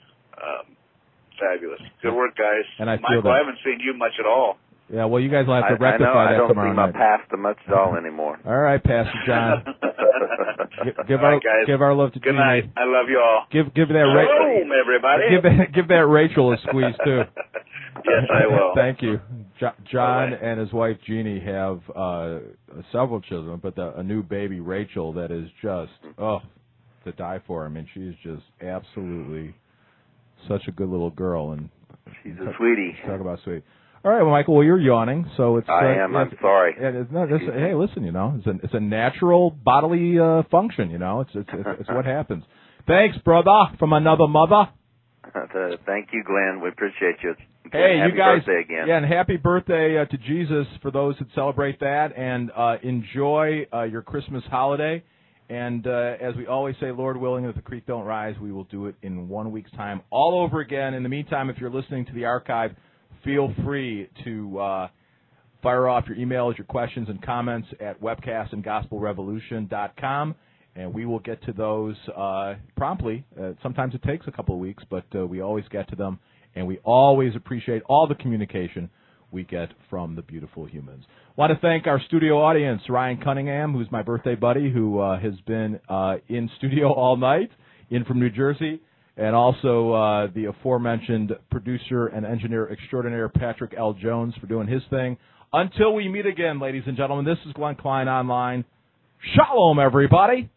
Fabulous. Good work, guys. And Michael, I haven't seen you much at all. Yeah, well, you guys will have to rectify that tomorrow night. I don't see my pastor much at all anymore. All right, Pastor John. Give our love to Good Jeannie. night. I love you all. Give that home, everybody. Give that Rachel a squeeze too. Yes, I will. Thank you. John and his wife Jeannie have several children, but a new baby, Rachel, that is just to die for. I mean, she is just absolutely such a good little girl, and she's a sweetie. Talk about sweet. All right, well, Michael, well, you're yawning, so it's. I am. I'm sorry. Hey, listen, you know, it's a natural bodily function. You know, it's what happens. Thanks, brother, from another mother. Thank you, Glenn. We appreciate you. Hey, happy you guys. Birthday again. Yeah, and happy birthday to Jesus for those that celebrate that, and enjoy your Christmas holiday. And as we always say, Lord willing, if the creek don't rise, we will do it in 1 week's time all over again. In the meantime, if you're listening to the archive, feel free to fire off your emails, your questions, and comments at webcast@gospelrevolution.com, and we will get to those promptly. Sometimes it takes a couple of weeks, but we always get to them, and we always appreciate all the communication we get from the beautiful humans. Want to thank our studio audience, Ryan Cunningham, who's my birthday buddy, who has been in studio all night, in from New Jersey, and also the aforementioned producer and engineer extraordinaire, Patrick L. Jones, for doing his thing. Until we meet again, ladies and gentlemen, this is Glenn Klein Online. Shalom, everybody.